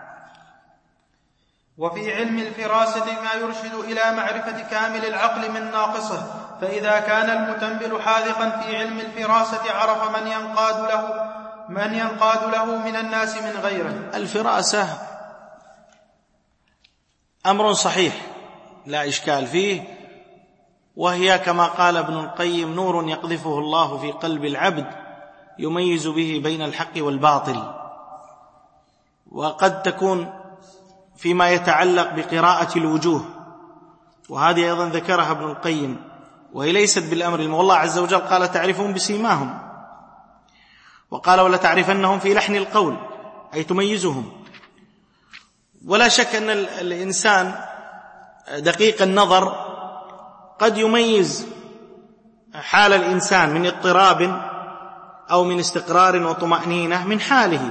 وفي علم الفراسة ما يرشد إلى معرفة كامل العقل من ناقصه، فإذا كان المتنبل حاذقا في علم الفراسة عرف من ينقاد له من ينقاد له من الناس من غيره. الفراسة أمر صحيح لا إشكال فيه، وهي كما قال ابن القيم: نور يقذفه الله في قلب العبد يميز به بين الحق والباطل. وقد تكون فيما يتعلق بقراءة الوجوه، وهذه أيضا ذكرها ابن القيم، وهي ليست بالأمر. والله عز وجل قال: تعرفهم بسيماهم، وقال: ولا تعرفنهم في لحن القول، أي تميزهم. ولا شك أن الإنسان دقيق النظر قد يميز حال الإنسان من اضطراب أو من استقرار وطمأنينة من حاله،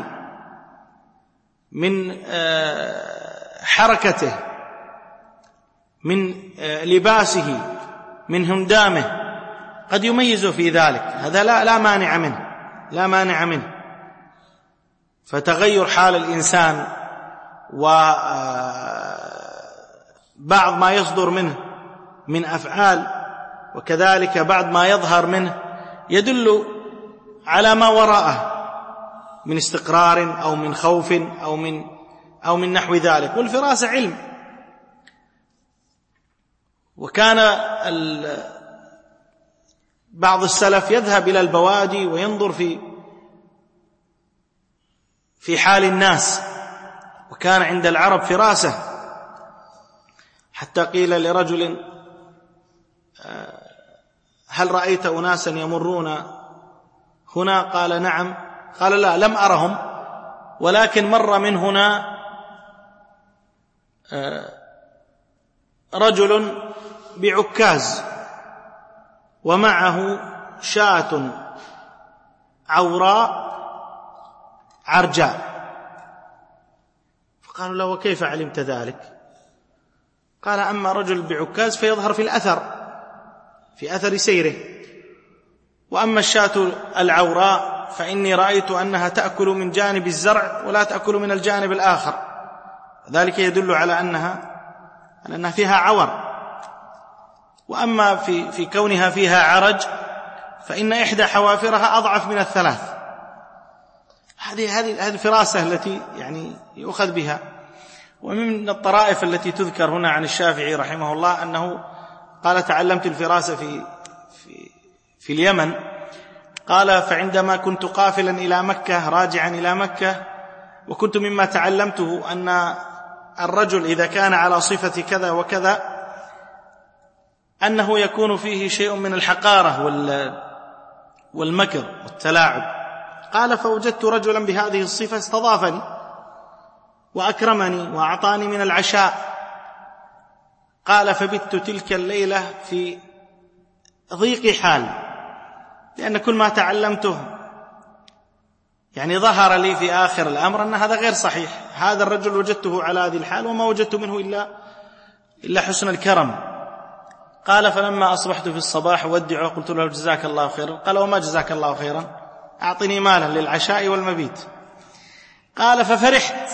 من حركته، من لباسه، من هندامه، قد يميز في ذلك. هذا لا, لا مانع منه لا مانع منه فتغير حال الإنسان وبعض ما يصدر منه من أفعال، وكذلك بعض ما يظهر منه يدل على ما وراءه من استقرار أو من خوف أو من أو من نحو ذلك. والفراسة علم. وكان بعض السلف يذهب إلى البوادي وينظر في في حال الناس، وكان عند العرب فراسة، حتى قيل لرجل: هل رأيت أناسا يمرون هنا؟ قال: نعم. قال: لا، لم أرهم، ولكن مر من هنا رجل بعكاز ومعه شاة عوراء عرجاء. فقالوا له: وكيف علمت ذلك؟ قال: أما رجل بعكاز فيظهر في الأثر، في أثر سيره، وأما الشاة العوراء فإني رأيت أنها تأكل من جانب الزرع ولا تأكل من الجانب الآخر، ذلك يدل على أنها على أنها فيها عور. وأما في في كونها فيها عرج فإن إحدى حوافرها أضعف من الثلاث. هذه هذه هذه الفراسة التي يعني يؤخذ بها. ومن الطرائف التي تذكر هنا عن الشافعي رحمه الله أنه قال: تعلمت الفراسة في في في اليمن. قال: فعندما كنت قافلا إلى مكة راجعا إلى مكة، وكنت مما تعلمته أن الرجل إذا كان على صفة كذا وكذا أنه يكون فيه شيء من الحقارة والمكر والتلاعب. قال: فوجدت رجلا بهذه الصفة استضافني وأكرمني وأعطاني من العشاء. قال: فبت تلك الليلة في ضيق حال، لأن كل ما تعلمته يعني ظهر لي في آخر الأمر أن هذا غير صحيح. هذا الرجل وجدته على هذه الحال وما وجدت منه إلا إلا حسن الكرم. قال: فلما أصبحت في الصباح ودعه قلت له: جزاك الله خيرا. قال: وما جزاك الله خيرا؟ أعطني مالا للعشاء والمبيت. قال: ففرحت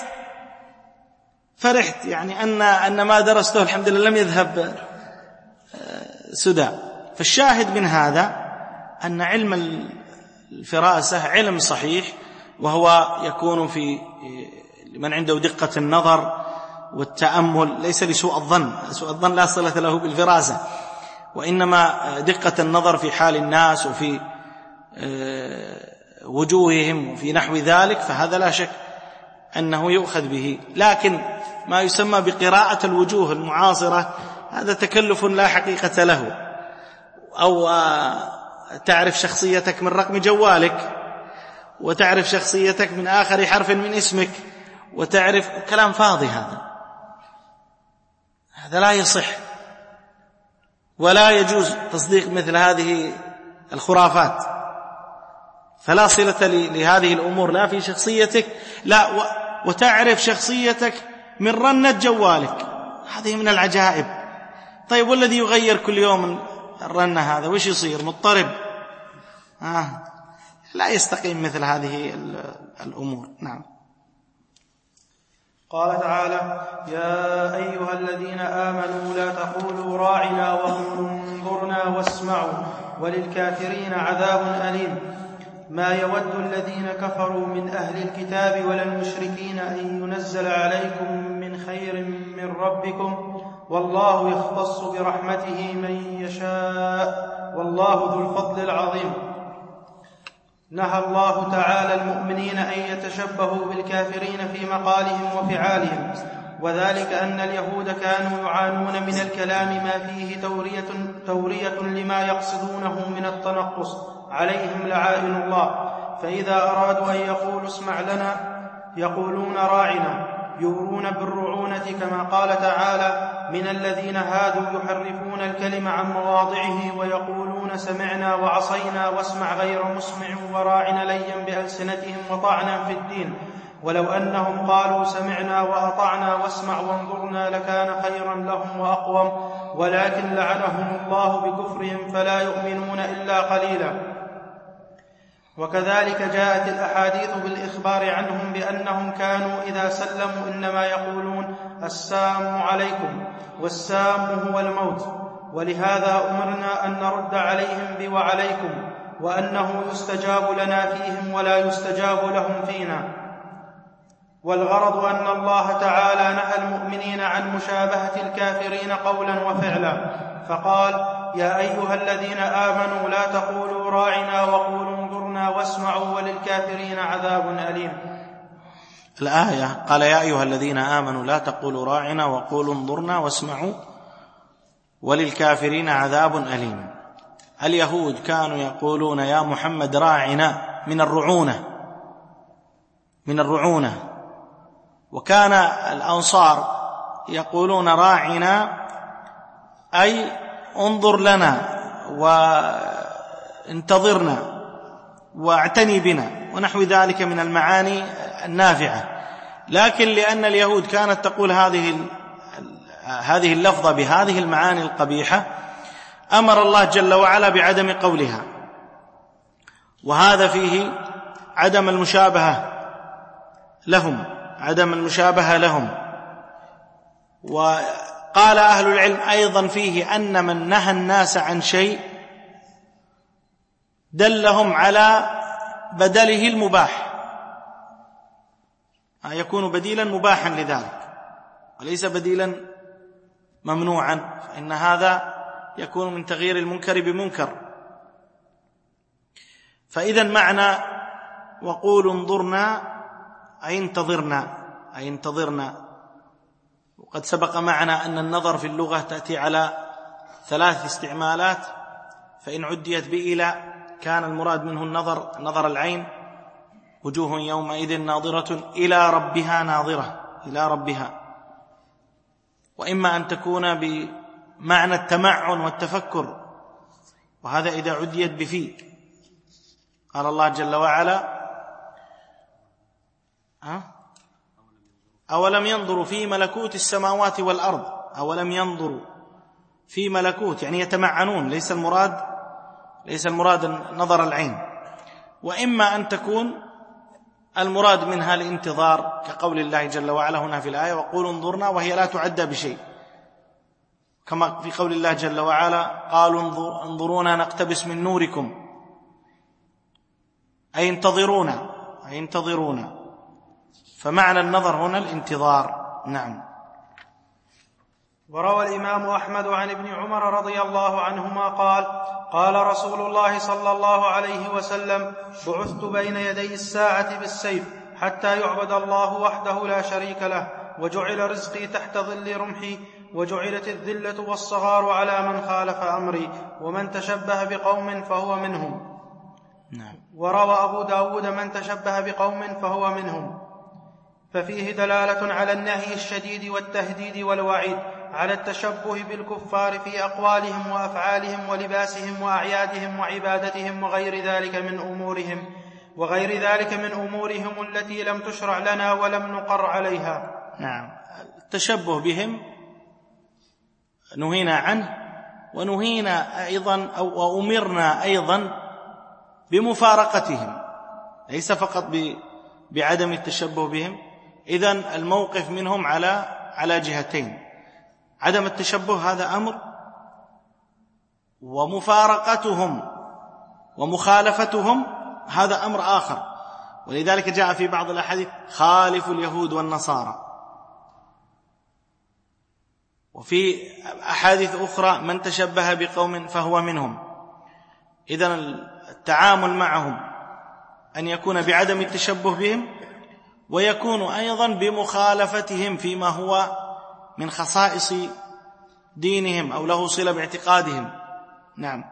فرحت يعني أن أن ما درسته الحمد لله لم يذهب سدى. فالشاهد من هذا أن علم الفراسة علم صحيح، وهو يكون في من عنده دقة النظر والتأمل، ليس لسوء الظن. سوء الظن لا صلة له بالفراسة، وإنما دقة النظر في حال الناس وفي وجوههم وفي نحو ذلك، فهذا لا شك أنه يؤخذ به. لكن ما يسمى بقراءة الوجوه المعاصرة هذا تكلف لا حقيقة له. أو تعرف شخصيتك من رقم جوالك، وتعرف شخصيتك من آخر حرف من اسمك، وتعرف كلام فاضي. هذا هذا لا يصح، ولا يجوز تصديق مثل هذه الخرافات. فلا صلة لهذه الأمور لا في شخصيتك لا وتعرف شخصيتك من رنة جوالك، هذه من العجائب. طيب والذي يغير كل يوم الرنة هذا وش يصير؟ مضطرب؟ آه. لا يستقيم مثل هذه الأمور. نعم. قال تعالى: يا أيها الذين آمنوا لا تقولوا راعنا وقولوا انظرنا واسمعوا وللكافرين عذاب أليم. ما يود الذين كفروا من أهل الكتاب ولا المشركين أن ينزل عليكم من خير من ربكم، والله يختص برحمته من يشاء، والله ذو الفضل العظيم. نهى الله تعالى المؤمنين أن يتشبهوا بالكافرين في مقالهم وفعالهم، وذلك أن اليهود كانوا يعانون من الكلام ما فيه تورية, تورية لما يقصدونه من التنقص عليهم لعائن الله، فإذا أرادوا أن يقولوا اسمع لنا يقولون راعنا، يورون بالرعونة، كما قال تعالى: من الذين هادوا يحرفون الكلم عن مواضعه ويقولون سمعنا وعصينا واسمع غير مسمع وراعنا ليا بألسنتهم وطعنا في الدين، ولو أنهم قالوا سمعنا وأطعنا واسمع وانظرنا لكان خيرا لهم وأقوم، ولكن لعنهم الله بكفرهم فلا يؤمنون إلا قليلا. وكذلك جاءت الأحاديث بالإخبار عنهم بأنهم كانوا إذا سلموا إنما يقولون السلام عليكم، والسام هو الموت، ولهذا أمرنا أن نرد عليهم بوعليكم، وأنه يستجاب لنا فيهم ولا يستجاب لهم فينا. والغرض أن الله تعالى نهى المؤمنين عن مشابهة الكافرين قولا وفعلا، فقال: يا أيها الذين آمنوا لا تقولوا راعنا وقولوا انظرنا واسمعوا وللكافرين عذاب أليم. الآية قال: يا أيها الذين آمنوا لا تقولوا راعنا وقولوا انظرنا واسمعوا وللكافرين عذاب أليم. اليهود كانوا يقولون يا محمد راعنا من الرعونة من الرعونة وكان الأنصار يقولون راعنا أي انظر لنا وانتظرنا واعتني بنا ونحو ذلك من المعاني النافعة. لكن لأن اليهود كانت تقول هذه هذه اللفظة بهذه المعاني القبيحة، أمر الله جل وعلا بعدم قولها، وهذا فيه عدم المشابهة لهم عدم المشابهة لهم. وقال أهل العلم أيضا فيه أن من نهى الناس عن شيء دلهم على بدله المباح، يكون بديلا مباحا لذلك وليس بديلا ممنوعا، فإن هذا يكون من تغيير المنكر بمنكر. فإذا معنى وقولوا انظرنا أي انتظرنا أي انتظرنا. وقد سبق معنا أن النظر في اللغة تأتي على ثلاث استعمالات، فإن عديت بإلى كان المراد منه النظر نظر العين، وجوه يومئذ ناظرة إلى ربها ناظرة إلى ربها. وإما أن تكون بمعنى التمعن والتفكر، وهذا إذا عديت بفي. قال الله جل وعلا: أولم ينظروا في ملكوت السماوات والأرض أولم ينظروا في ملكوت، يعني يتمعنون، ليس المراد ليس المراد نظر العين. وإما أن تكون المراد منها الانتظار، كقول الله جل وعلا هنا في الآية: وقولوا انظرنا، وهي لا تعدى بشيء، كما في قول الله جل وعلا: قالوا انظرونا نقتبس من نوركم، أي انتظرونا أي انتظرونا. فمعنى النظر هنا الانتظار. نعم. وروى الإمام أحمد عن ابن عمر رضي الله عنهما قال: قال رسول الله صلى الله عليه وسلم: بعثت بين يدي الساعة بالسيف حتى يعبد الله وحده لا شريك له، وجعل رزقي تحت ظل رمحي، وجعلت الذلة والصغار على من خالف أمري، ومن تشبه بقوم فهو منهم. نعم. وروى أبو داود: من تشبه بقوم فهو منهم. ففيه دلالة على النهي الشديد والتهديد والوعيد على التشبه بالكفار في أقوالهم وأفعالهم ولباسهم وأعيادهم وعبادتهم وغير ذلك من أمورهم وغير ذلك من أمورهم التي لم تشرع لنا ولم نقر عليها. نعم. التشبه بهم نهينا عنه، ونهينا أيضا أو أمرنا أيضا بمفارقتهم، ليس فقط بعدم التشبه بهم. إذن الموقف منهم على على جهتين: عدم التشبه هذا أمر، ومفارقتهم ومخالفتهم هذا أمر آخر. ولذلك جاء في بعض الأحاديث: خالفوا اليهود والنصارى. وفي أحاديث أخرى: من تشبه بقوم فهو منهم. إذن التعامل معهم أن يكون بعدم التشبه بهم، ويكون أيضا بمخالفتهم فيما هو من خصائص دينهم أو له صلة باعتقادهم. نعم.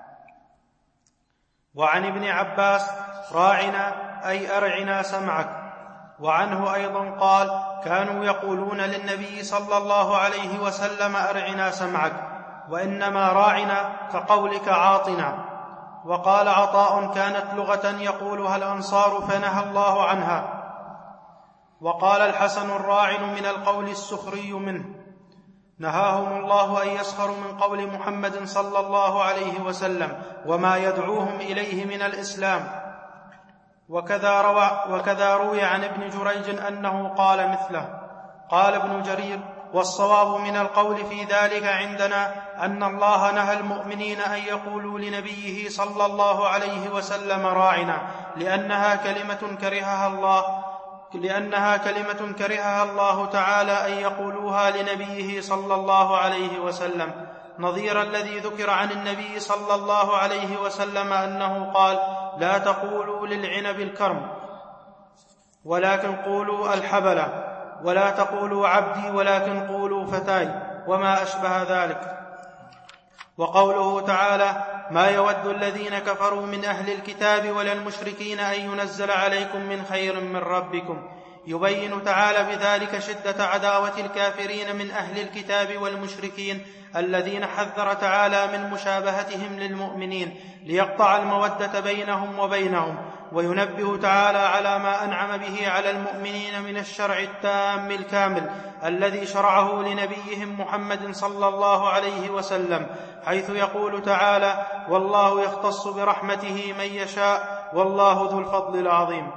وعن ابن عباس: راعنا أي أرعنا سمعك. وعنه أيضا قال: كانوا يقولون للنبي صلى الله عليه وسلم أرعنا سمعك، وإنما راعنا كقولك عاطنا. وقال عطاء: كانت لغة يقولها الأنصار فنهى الله عنها. وقال الحسن: الراعن من القول السخري منه، نهاهم الله أن يسخروا من قول محمد صلى الله عليه وسلم وما يدعوهم إليه من الإسلام. وكذا روى, وكذا روي عن ابن جريج أنه قال مثله. قال ابن جرير: والصواب من القول في ذلك عندنا أن الله نهى المؤمنين أن يقولوا لنبيه صلى الله عليه وسلم راعنا، لأنها كلمة كرهها الله لأنها كلمة كرهها الله تعالى أن يقولوها لنبيه صلى الله عليه وسلم، نظير الذي ذكر عن النبي صلى الله عليه وسلم أنه قال: لا تقولوا للعنب الكرم ولكن قولوا الحبلة، ولا تقولوا عبدي ولكن قولوا فتاي، وما أشبه ذلك. وقوله تعالى: ما يود الذين كفروا من أهل الكتاب ولا المشركين أن ينزل عليكم من خير من ربكم، يبين تعالى بذلك شدة عداوة الكافرين من أهل الكتاب والمشركين الذين حذر تعالى من مشابهتهم للمؤمنين ليقطع المودة بينهم وبينهم، وينبه تعالى على ما أنعم به على المؤمنين من الشرع التام الكامل الذي شرعه لنبيهم محمد صلى الله عليه وسلم، حيث يقول تعالى: والله يختص برحمته من يشاء والله ذو الفضل العظيم.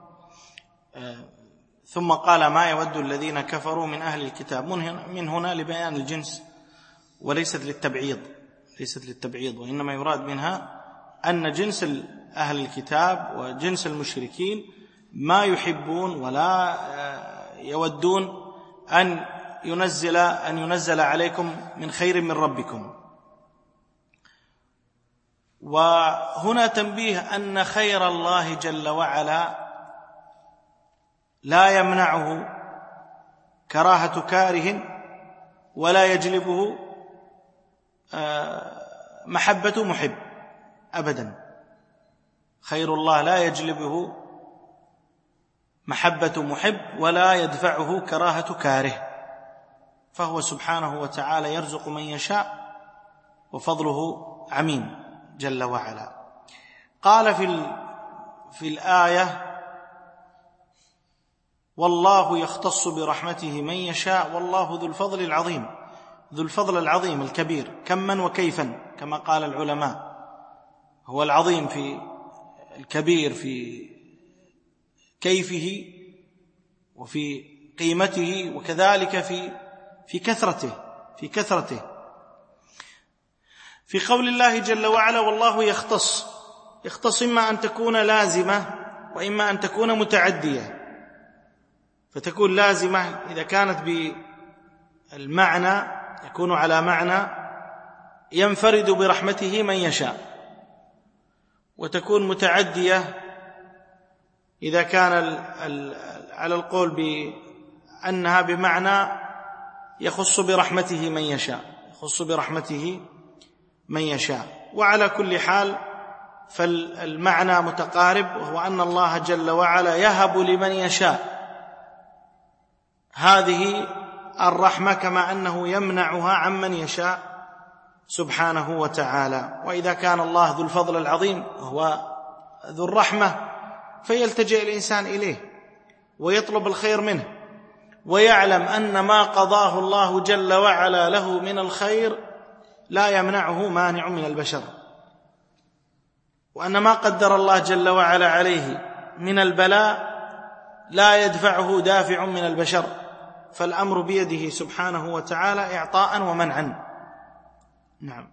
ثم قال: ما يود الذين كفروا من أهل الكتاب، من هنا لبيان الجنس وليست للتبعيض ليست للتبعيض وإنما يراد منها أن جنس أهل الكتاب وجنس المشركين ما يحبون ولا يودون أن ينزل أن ينزل عليكم من خير من ربكم. وهنا تنبيه أن خير الله جل وعلا لا يمنعه كراهة كاره ولا يجلبه محبة محب أبدا. خير الله لا يجلبه محبة محب ولا يدفعه كراهة كاره، فهو سبحانه وتعالى يرزق من يشاء وفضله عميم جل وعلا. قال في في الآية: والله يختص برحمته من يشاء والله ذو الفضل العظيم. ذو الفضل العظيم الكبير كما وكيفا كما قال العلماء، هو العظيم في الكبير في كيفه وفي قيمته، وكذلك في في كثرته في كثرته في قول الله جل وعلا: والله يختص. يختص إما أن تكون لازمة وإما أن تكون متعدية. فتكون لازمة إذا كانت بالمعنى يكون على معنى ينفرد برحمته من يشاء، وتكون متعدية إذا كان على القول بأنها بمعنى يخص برحمته من يشاء يخص برحمته من يشاء. وعلى كل حال فالمعنى متقارب، وهو أن الله جل وعلا يهب لمن يشاء هذه الرحمة كما أنه يمنعها عمن يشاء سبحانه وتعالى. وإذا كان الله ذو الفضل العظيم هو ذو الرحمة فيلتجئ الإنسان إليه ويطلب الخير منه، ويعلم أن ما قضاه الله جل وعلا له من الخير لا يمنعه مانع من البشر، وأن ما قدر الله جل وعلا عليه من البلاء لا يدفعه دافع من البشر، فالأمر بيده سبحانه وتعالى إعطاء ومنعا. نعم.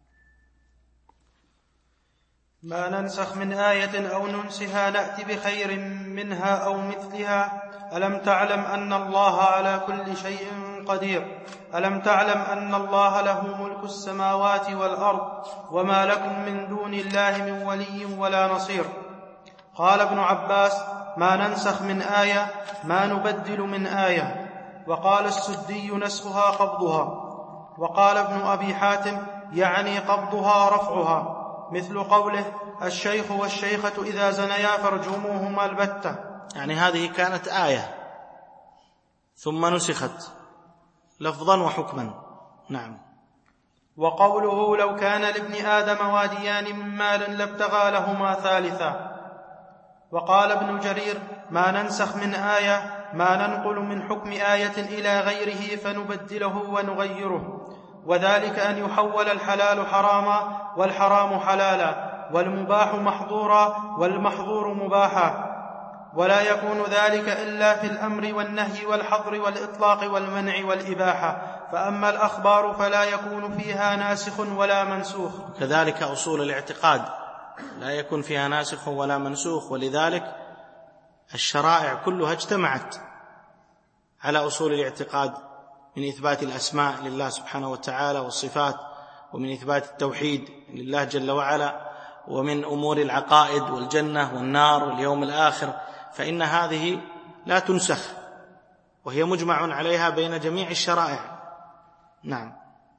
ما ننسخ من آية أو ننسها نأت بخير منها أو مثلها. ألم تعلم أن الله على كل شيء قدير. ألم تعلم أن الله له ملك السماوات والأرض وما لكم من دون الله من ولي ولا نصير. قال ابن عباس: ما ننسخ من آية ما نبدل من آية. وقال السدي: نسخها قبضها. وقال ابن أبي حاتم: يعني قبضها رفعها، مثل قوله: الشيخ والشيخة إذا زنيا فارجموهما البتة. يعني هذه كانت آية ثم نسخت لفظا وحكما. نعم. وقوله: لو كان لابن آدم واديان من مال لابتغى لهما ثالثا. وقال ابن جرير: ما ننسخ من آية ما ننقل من حكم آية إلى غيره فنبدله ونغيره، وذلك أن يحول الحلال حراما والحرام حلالا، والمباح محظورا والمحظور مباحا، ولا يكون ذلك إلا في الأمر والنهي والحظر والإطلاق والمنع والإباحة. فأما الأخبار فلا يكون فيها ناسخ ولا منسوخ. كذلك أصول الاعتقاد لا يكون فيها ناسخ ولا منسوخ، ولذلك الشرائع كلها اجتمعت على أصول الاعتقاد من إثبات الأسماء لله سبحانه وتعالى والصفات، ومن إثبات التوحيد لله جل وعلا، ومن أمور العقائد والجنة والنار واليوم الآخر، فإن هذه لا تنسخ وهي مجمع عليها بين جميع الشرائع. نعم.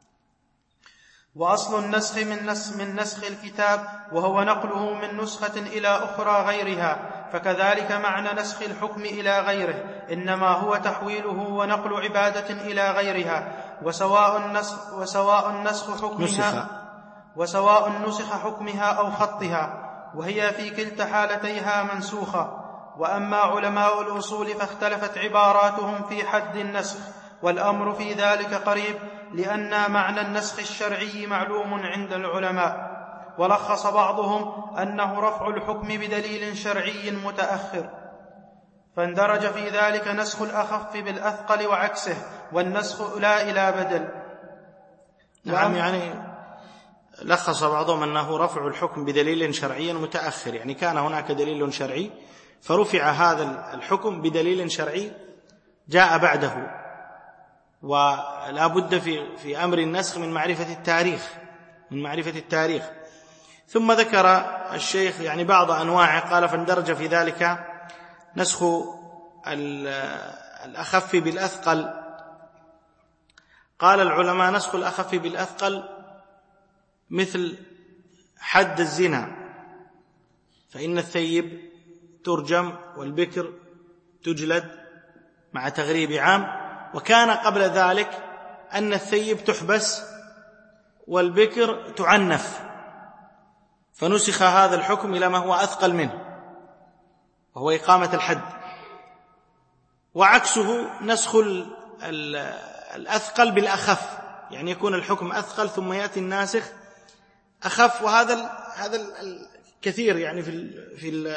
وأصل النسخ من نسخ, من نسخ الكتاب، وهو نقله من نسخة إلى أخرى غيرها، فكذلك معنى نسخ الحكم إلى غيره، إنما هو تحويله ونقل عبادة إلى غيرها، وسواء النسخ, وسواء النسخ حكمها نسخ. وسواء نسخ حكمها أو خطها، وهي في كلتا حالتيها منسوخة. وأما علماء الأصول فاختلفت عباراتهم في حد النسخ، والأمر في ذلك قريب، لأن معنى النسخ الشرعي معلوم عند العلماء. ولخص بعضهم أنه رفع الحكم بدليل شرعي متأخر، فاندرج في ذلك نسخ الأخف بالأثقل وعكسه، والنسخ لا إلى بدل. نعم، يعني لخص بعضهم أنه رفع الحكم بدليل شرعي متأخر، يعني كان هناك دليل شرعي فرفع هذا الحكم بدليل شرعي جاء بعده. ولا بد في في أمر النسخ من معرفة التاريخ من معرفة التاريخ ثم ذكر الشيخ يعني بعض أنواعه، قال فاندرج في ذلك نسخ الأخف بالأثقل. قال العلماء نسخ الأخف بالأثقل مثل حد الزنا، فإن الثيب ترجم والبكر تجلد مع تغريب عام، وكان قبل ذلك أن الثيب تحبس والبكر تعنف، فنسخ هذا الحكم إلى ما هو أثقل منه وهو إقامة الحد. وعكسه نسخ الأثقل بالأخف، يعني يكون الحكم أثقل ثم يأتي الناسخ أخف، وهذا هذا الكثير يعني في في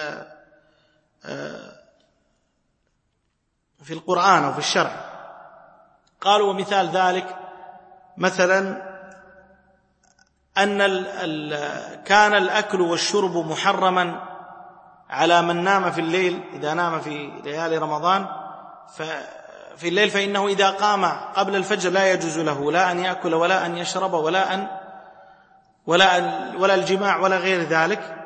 في القرآن وفي الشرع. قالوا ومثال ذلك مثلا أن ال ال كان الأكل والشرب محرما على من نام في الليل، إذا نام في ليالي رمضان ففي الليل، فإنه إذا قام قبل الفجر لا يجوز له لا أن يأكل ولا أن يشرب ولا أن ولا أن ولا الجماع ولا غير ذلك.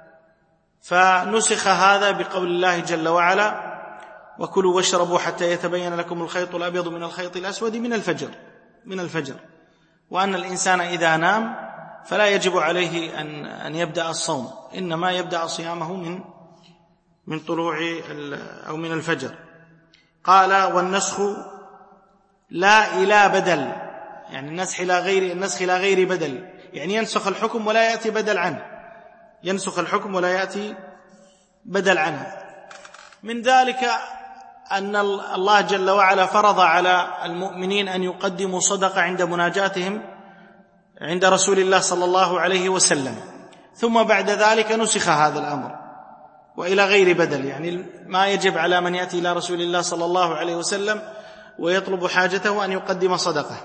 فنسخ هذا بقول الله جل وعلا وكلوا واشربوا حتى يتبين لكم الخيط الأبيض من الخيط الأسود من الفجر من الفجر وأن الإنسان إذا نام فلا يجب عليه أن أن يبدأ الصوم، إنما يبدأ صيامه من من طلوع أو من الفجر. قال والنسخ لا إلى بدل، يعني النسخ إلى غير النسخ إلى غير بدل، يعني ينسخ الحكم ولا يأتي بدل عنه ينسخ الحكم ولا يأتي بدل عنه. من ذلك أن الله جل وعلا فرض على المؤمنين أن يقدموا صدقة عند مناجاتهم عند رسول الله صلى الله عليه وسلم، ثم بعد ذلك نسخ هذا الأمر وإلى غير بدل، يعني ما يجب على من يأتي إلى رسول الله صلى الله عليه وسلم ويطلب حاجته أن يقدم صدقة.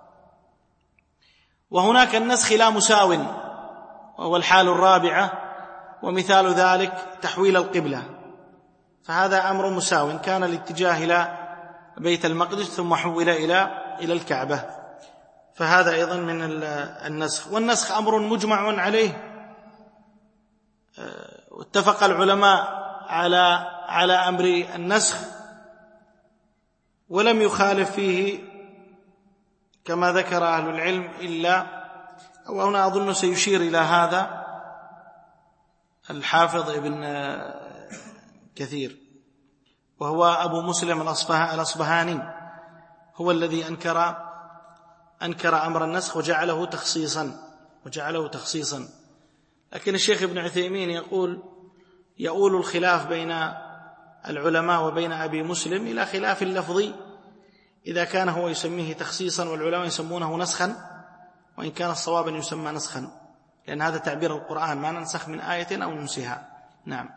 وهناك النسخ لا مساو، وهو الحال الرابعة، ومثال ذلك تحويل القبلة، فهذا أمر مساو، كان الاتجاه إلى بيت المقدس ثم حول إلى إلى الكعبة، فهذا أيضا من النسخ. والنسخ أمر مجمع عليه، واتفق العلماء على على أمر النسخ ولم يخالف فيه كما ذكر أهل العلم إلا، أو هنا أظن سيشير إلى هذا الحافظ ابن كثير، وهو أبو مسلم الأصبهاني، هو الذي أنكر أنكر أمر النسخ وجعله تخصيصا وجعله تخصيصا لكن الشيخ ابن عثيمين يقول يؤول الخلاف بين العلماء وبين أبي مسلم إلى خلاف لفظي، إذا كان هو يسميه تخصيصا والعلماء يسمونه نسخا، وإن كان الصواب أن يسمى نسخا، لأن هذا تعبير القرآن: ما ننسخ من آية أو ننسها. نعم.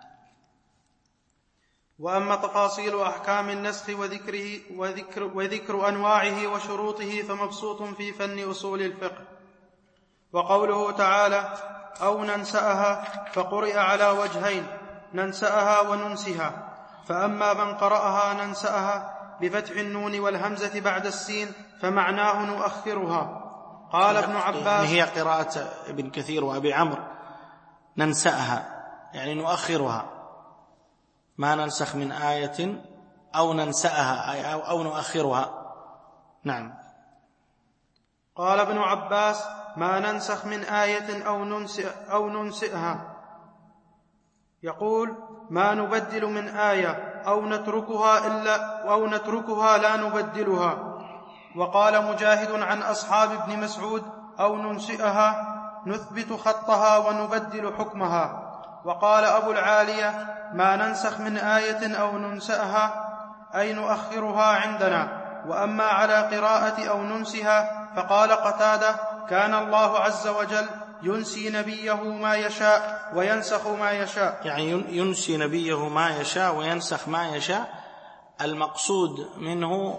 وأما تفاصيل أحكام النسخ وذكره وذكر, وذكر أنواعه وشروطه فمبسوط في فن أصول الفقه. وقوله تعالى: أو ننسأها، فقرئ على وجهين: ننسأها وننسها. فأما من قرأها ننسأها بفتح النون والهمزة بعد السين فمعناه نؤخرها. قال ابن عباس: هي قراءة ابن كثير وأبي عمرو: ننسأها يعني نؤخرها، ما ننسخ من آية أو ننسأها أو, أو نؤخرها. نعم. قال ابن عباس: ما ننسخ من آية أو, ننسئ أو ننسئها، يقول: ما نبدل من آية أو نتركها, إلا أو نتركها لا نبدلها. وقال مجاهد عن أصحاب ابن مسعود: أو ننسئها نثبت خطها ونبدل حكمها. وقال أبو العالية: ما ننسخ من آية أو ننسأها أي نؤخرها عندنا. وأما على قراءة أو ننسها فقال قتادة: كان الله عز وجل ينسي نبيه ما يشاء وينسخ ما يشاء. يعني ينسي نبيه ما يشاء وينسخ ما يشاء. المقصود منه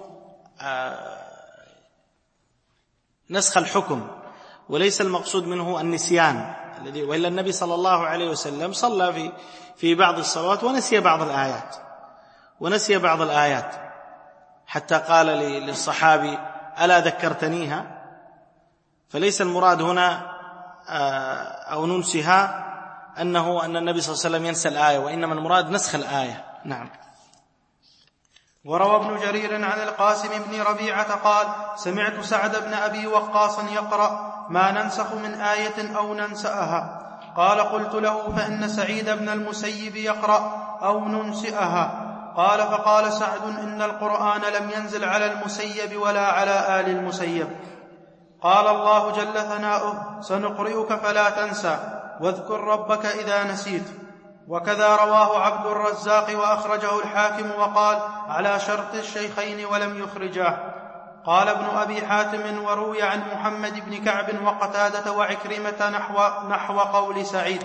نسخ الحكم، وليس المقصود منه النسيان الذي، وإلا النبي صلى الله عليه وسلم صلى في في بعض الصلوات ونسي بعض الآيات ونسي بعض الآيات حتى قال للصحابي: ألا ذكرتنيها؟ فليس المراد هنا أو ننسها أنه أن النبي صلى الله عليه وسلم ينسى الآية، وإنما المراد نسخ الآية. نعم. وروى ابن جرير عن القاسم بن ربيعة قال: سمعت سعد بن أبي وقاص يقرأ: ما ننسخ من آية أو ننسأها. قال: قلت له: فإن سعيد بن المسيب يقرأ: أو ننسئها. قال: فقال سعد: إن القرآن لم ينزل على المسيب ولا على آل المسيب. قال الله جل ثناؤه: سنقرئك فلا تنسى واذكر ربك إذا نسيت. وكذا رواه عبد الرزاق وأخرجه الحاكم وقال: على شرط الشيخين ولم يخرجاه. قال ابن أبي حاتم: وروي عن محمد بن كعب وقتادة وعكرمة نحو, نحو قول سعيد.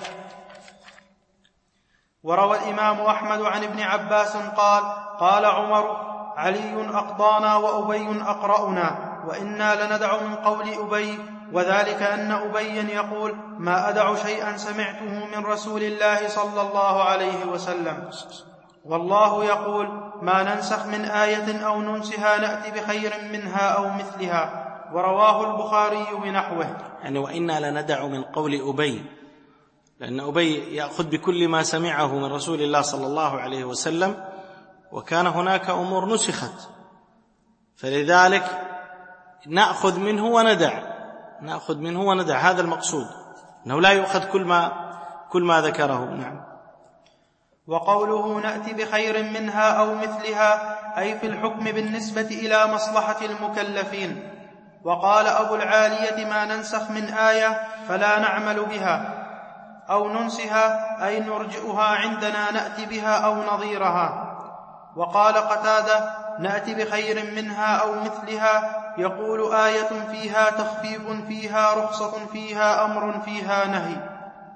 وروى الإمام أحمد عن ابن عباس قال: قال عمر: علي أقضانا وأبي أقرأنا، وإنا لندع من قول أبي، وذلك أن أبيا يقول: ما أدع شيئا سمعته من رسول الله صلى الله عليه وسلم، والله يقول: ما ننسخ من آية أو ننسها نأتي بخير منها أو مثلها. ورواه البخاري بنحوه. يعني وإنا لندع من قول أبي، لأن أبي يأخذ بكل ما سمعه من رسول الله صلى الله عليه وسلم، وكان هناك أمور نسخت، فلذلك نأخذ منه وندع نأخذ منه وندع هذا المقصود، أنه لا يؤخذ كل ما كل ما ذكره. نعم. وقوله: نأتي بخير منها أو مثلها، أي في الحكم بالنسبة إلى مصلحة المكلفين. وقال أبو العالية: ما ننسخ من آية فلا نعمل بها، أو ننسها أي نرجئها عندنا نأتي بها أو نظيرها. وقال قتادة: نأتي بخير منها أو مثلها، يقول: آية فيها تخفيف، فيها رخصة، فيها أمر، فيها نهي.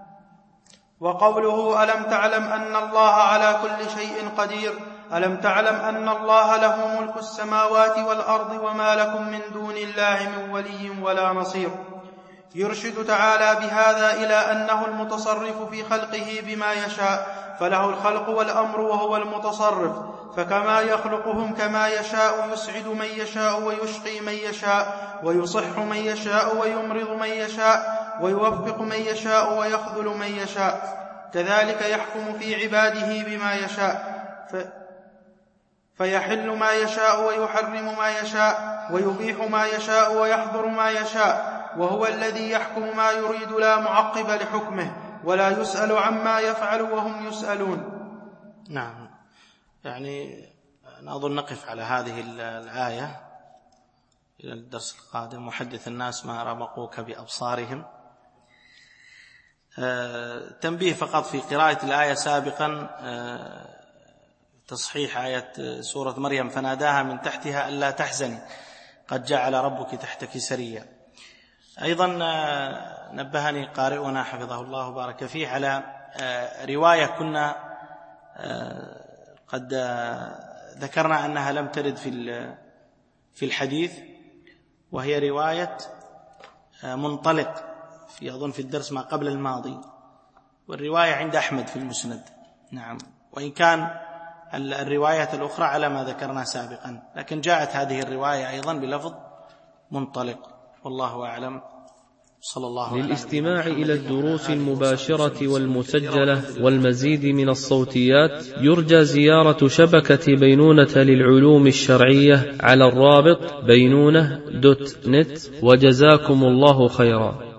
وقوله: ألم تعلم أن الله على كل شيء قدير، ألم تعلم أن الله له ملك السماوات والأرض وما لكم من دون الله من ولي ولا نصير. يرشد تعالى بهذا إلى أنه المتصرف في خلقه بما يشاء، فله الخلق والأمر وهو المتصرف، فكما يخلقهم كما يشاء يسعد من يشاء ويشقي من يشاء، ويصح من يشاء ويمرض من يشاء، ويوفق من يشاء ويخذل من يشاء. كذلك يحكم في عباده بما يشاء، ف... فيحل ما يشاء ويحرم ما يشاء، ويبيح ما يشاء ويحظر ما يشاء، وهو الذي يحكم ما يريد لا معقب لحكمه، ولا يسأل عما يفعل وهم يسألون. نعم. يعني نظن نقف على هذه الآية إلى الدرس القادم. محدث الناس ما رمقوك بأبصارهم. آه تنبيه فقط في قراءة الآية سابقا، آه تصحيح آية سورة مريم: فناداها من تحتها ألا تحزني قد جعل ربك تحتك سريا. أيضا نبهني قارئنا حفظه الله وبارك فيه على رواية كنا قد ذكرنا أنها لم ترد في في الحديث، وهي رواية منطلق في أظن في الدرس ما قبل الماضي، والرواية عند أحمد في المسند. نعم، وإن كان الروايات الأخرى على ما ذكرنا سابقا، لكن جاءت هذه الرواية أيضا بلفظ منطلق، والله أعلم. صلى الله عليه وسلم. للاستماع إلى الدروس المباشرة والمسجلة والمزيد من الصوتيات يرجى زيارة شبكة بينونة للعلوم الشرعية على الرابط بينونة دوت نت، وجزاكم الله خيرا.